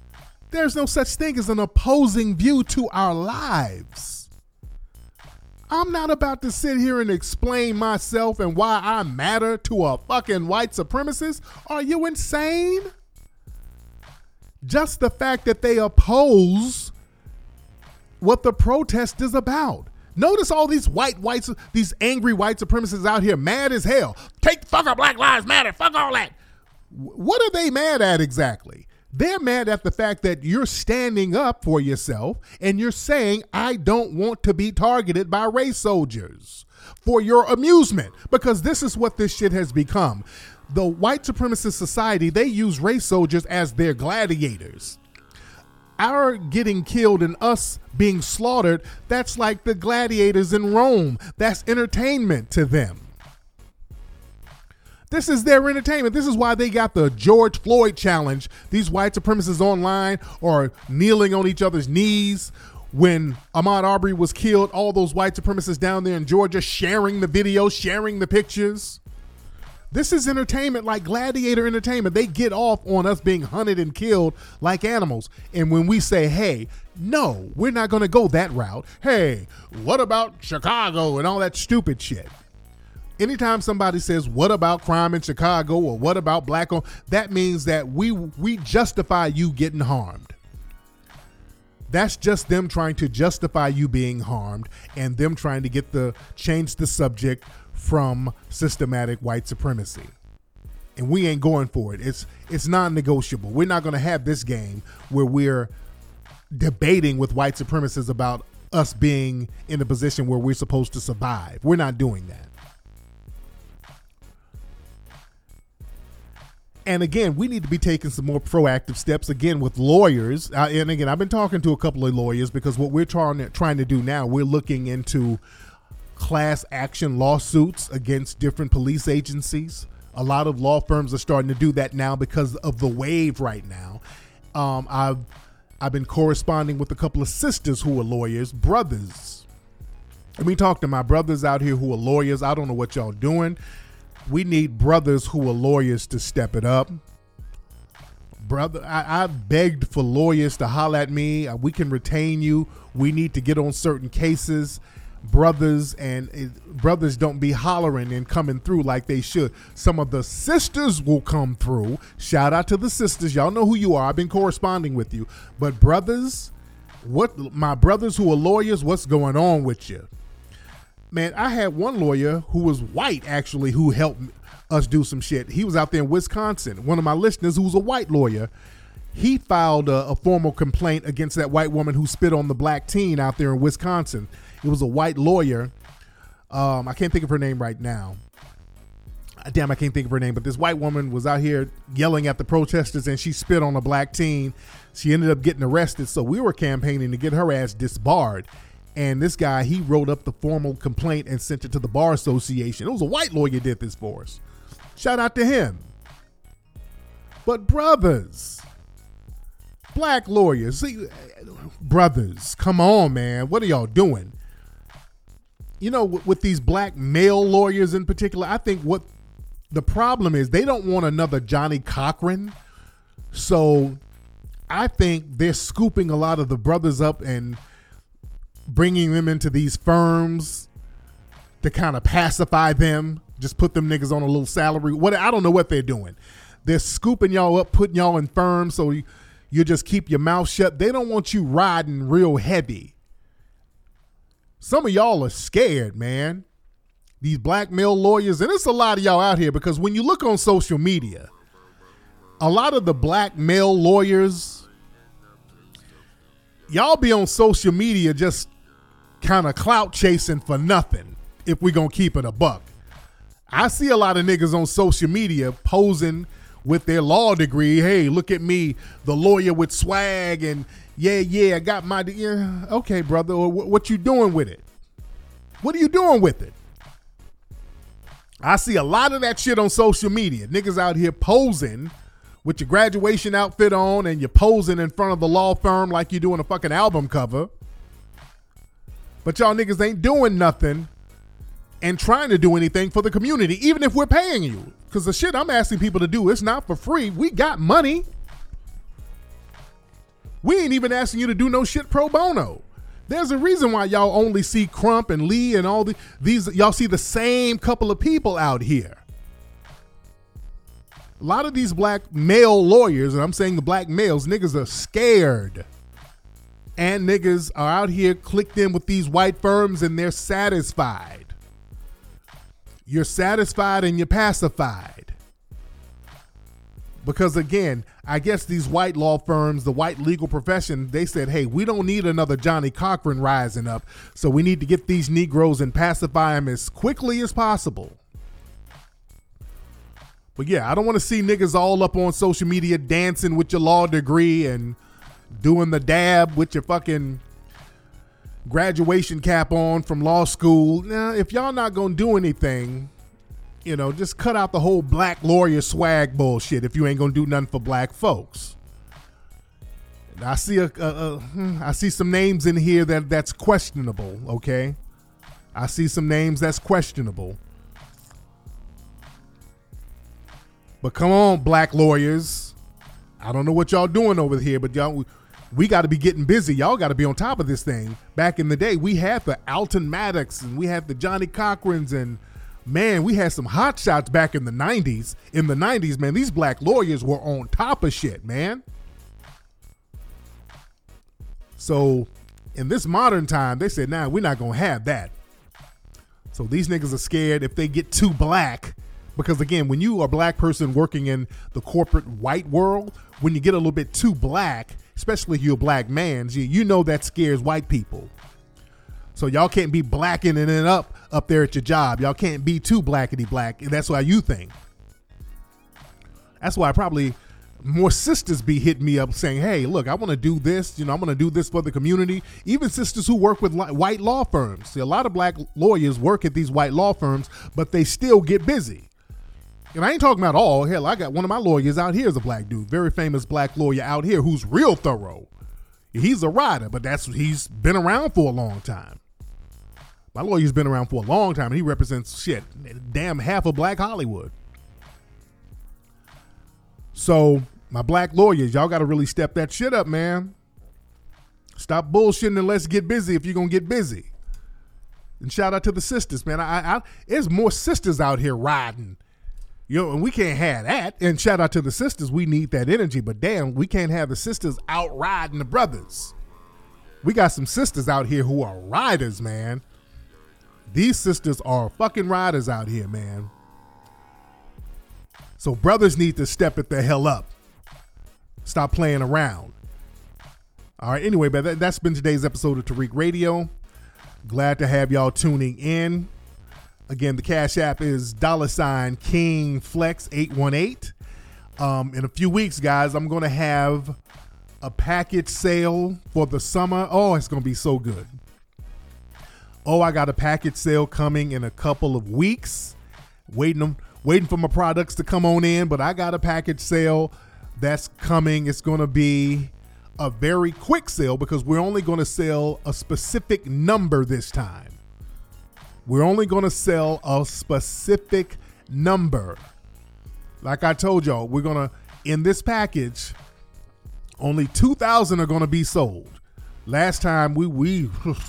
There's no such thing as an opposing view to our lives. I'm not about to sit here and explain myself and why I matter to a fucking white supremacist. Are you insane? Just the fact that they oppose what the protest is about. Notice all these white whites, these angry white supremacists out here mad as hell. Take fuck up Black Lives Matter. Fuck all that. What are they mad at exactly? They're mad at the fact that you're standing up for yourself and you're saying, I don't want to be targeted by race soldiers for your amusement, because this is what this shit has become. The white supremacist society, they use race soldiers as their gladiators. Our getting killed and us being slaughtered, that's like the gladiators in Rome. That's entertainment to them. This is their entertainment. This is why they got the George Floyd challenge. These white supremacists online are kneeling on each other's knees. When Ahmaud Arbery was killed, all those white supremacists down there in Georgia sharing the video, sharing the pictures. This is entertainment, like gladiator entertainment. They get off on us being hunted and killed like animals. And when we say, hey, no, we're not going to go that route. Hey, what about Chicago and all that stupid shit? Anytime somebody says, what about crime in Chicago or what about black on, that means that we we justify you getting harmed. That's just them trying to justify you being harmed and them trying to get the change the subject from systematic white supremacy. And we ain't going for it. It's it's non-negotiable. We're not going to have this game where we're debating with white supremacists about us being in a position where we're supposed to survive. We're not doing that. And again, we need to be taking some more proactive steps, again, with lawyers. Uh, and again, I've been talking to a couple of lawyers because what we're trying to, trying to do now, we're looking into class action lawsuits against different police agencies. A lot of law firms are starting to do that now because of the wave right now. Um, I've I've been corresponding with a couple of sisters who are lawyers, brothers. Let me talk to my brothers out here who are lawyers. I don't know what y'all doing. We need brothers who are lawyers to step it up. Brother, I, I begged for lawyers to holler at me. We can retain you. We need to get on certain cases. Brothers and it, brothers don't be hollering and coming through like they should. Some of the sisters will come through. Shout out to the sisters. Y'all know who you are. I've been corresponding with you. But brothers, what my brothers who are lawyers, what's going on with you? Man, I had one lawyer who was white, actually, who helped us do some shit. He was out there in Wisconsin. One of my listeners who was a white lawyer, he filed a, a formal complaint against that white woman who spit on the black teen out there in Wisconsin. It was a white lawyer. Um, I can't think of her name right now. Damn, I can't think of her name. But this white woman was out here yelling at the protesters and she spit on a black teen. She ended up getting arrested. So we were campaigning to get her ass disbarred. And this guy, he wrote up the formal complaint and sent it to the Bar Association. It was a white lawyer did this for us. Shout out to him. But brothers, black lawyers, see, brothers, come on, man. What are y'all doing? You know, with, with these black male lawyers in particular, I think what the problem is, they don't want another Johnny Cochran. So I think they're scooping a lot of the brothers up and bringing them into these firms to kind of pacify them, just put them niggas on a little salary. What I don't know what they're doing. They're scooping y'all up, putting y'all in firms so you, you just keep your mouth shut. They don't want you riding real heavy. Some of y'all are scared, man. These black male lawyers, and it's a lot of y'all out here because when you look on social media, a lot of the black male lawyers, y'all be on social media just kind of clout chasing for nothing if we gonna keep it a buck. I see a lot of niggas on social media posing with their law degree. Hey, look at me, the lawyer with swag, and yeah, yeah, I got my, yeah, okay, brother, what you doing with it? What are you doing with it? I see a lot of that shit on social media. Niggas out here posing with your graduation outfit on and you're posing in front of the law firm like you're doing a fucking album cover. But y'all niggas ain't doing nothing and trying to do anything for the community, even if we're paying you. Because the shit I'm asking people to do, it's not for free. We got money. We ain't even asking you to do no shit pro bono. There's a reason why y'all only see Crump and Lee and all the, these. Y'all see the same couple of people out here. A lot of these black male lawyers, and I'm saying the black males, niggas are scared. And niggas are out here clicked in with these white firms and they're satisfied. You're satisfied and you're pacified. Because again, I guess these white law firms, the white legal profession, they said, hey, we don't need another Johnny Cochran rising up. So we need to get these Negroes and pacify them as quickly as possible. But yeah, I don't want to see niggas all up on social media dancing with your law degree and doing the dab with your fucking graduation cap on from law school. Now, if y'all not going to do anything, you know, just cut out the whole black lawyer swag bullshit if you ain't going to do nothing for black folks. And I see a, a, a, I see some names in here that that's questionable, okay? I see some names that's questionable. But come on, black lawyers. I don't know what y'all doing over here, but y'all, we got to be getting busy. Y'all got to be on top of this thing. Back in the day, we had the Alton Maddox and we had the Johnny Cochrans, and man, we had some hot shots back in the nineties. In the nineties, man, these black lawyers were on top of shit, man. So in this modern time, they said, nah, we're not going to have that. So these niggas are scared if they get too black. Because again, when you are a black person working in the corporate white world, when you get a little bit too black, especially if you're a black man, you, you know that scares white people. So y'all can't be blackening it up up there at your job. Y'all can't be too blackety black. And that's why you think. That's why probably more sisters be hitting me up saying, hey, look, I want to do this. You know, I'm going to do this for the community. Even sisters who work with li- white law firms. See, a lot of black lawyers work at these white law firms, but they still get busy. And I ain't talking about all. Hell, I got one of my lawyers out here is a black dude, very famous black lawyer out here who's real thorough. He's a rider, but that's he's been around for a long time. My lawyer's been around for a long time, and he represents shit, damn half of black Hollywood. So my black lawyers, y'all got to really step that shit up, man. Stop bullshitting and let's get busy if you're gonna get busy. And shout out to the sisters, man. I, I there's more sisters out here riding. You know, and we can't have that. And shout out to the sisters. We need that energy. But damn, we can't have the sisters out riding the brothers. We got some sisters out here who are riders, man. These sisters are fucking riders out here, man. So brothers need to step it the hell up. Stop playing around. All right, anyway, but that, that's been today's episode of Tariq Radio. Glad to have y'all tuning in. Again, the Cash App is dollar sign King Flex eight one eight. Um, in a few weeks, guys, I'm going to have a package sale for the summer. Oh, it's going to be so good. Oh, I got a package sale coming in a couple of weeks. Waiting them, waiting for my products to come on in, but I got a package sale that's coming. It's going to be a very quick sale because we're only going to sell a specific number this time. We're only going to sell a specific number. Like I told y'all, we're going to, in this package, only two thousand are going to be sold. Last time we we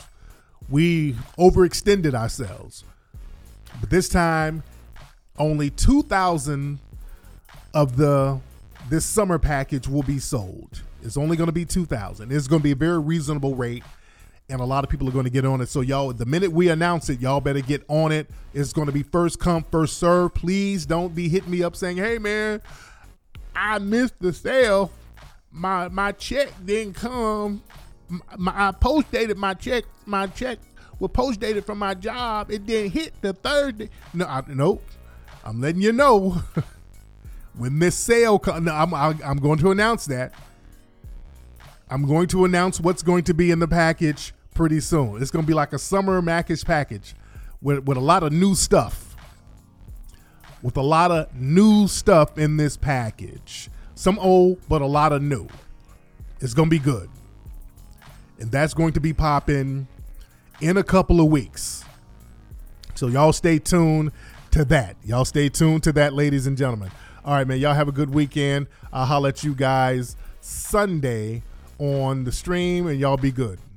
we overextended ourselves. But this time, only two thousand of the this summer package will be sold. It's only going to be two thousand. It's going to be a very reasonable rate. And a lot of people are going to get on it. So y'all, the minute we announce it, y'all better get on it. It's going to be first come, first serve. Please don't be hitting me up saying, hey, man, I missed the sale. My my check didn't come. My, I post dated my check. My check was post dated from my job. It didn't hit the Thursday. No, I, nope. I'm letting you know. When this sale comes, no, I'm, I'm going to announce that. I'm going to announce what's going to be in the package pretty soon. It's going to be like a summer Macish package with, with a lot of new stuff. With a lot of new stuff in this package. Some old, but a lot of new. It's going to be good. And that's going to be popping in a couple of weeks. So y'all stay tuned to that. Y'all stay tuned to that, ladies and gentlemen. All right, man. Y'all have a good weekend. I'll holler at you guys Sunday on the stream, and y'all be good.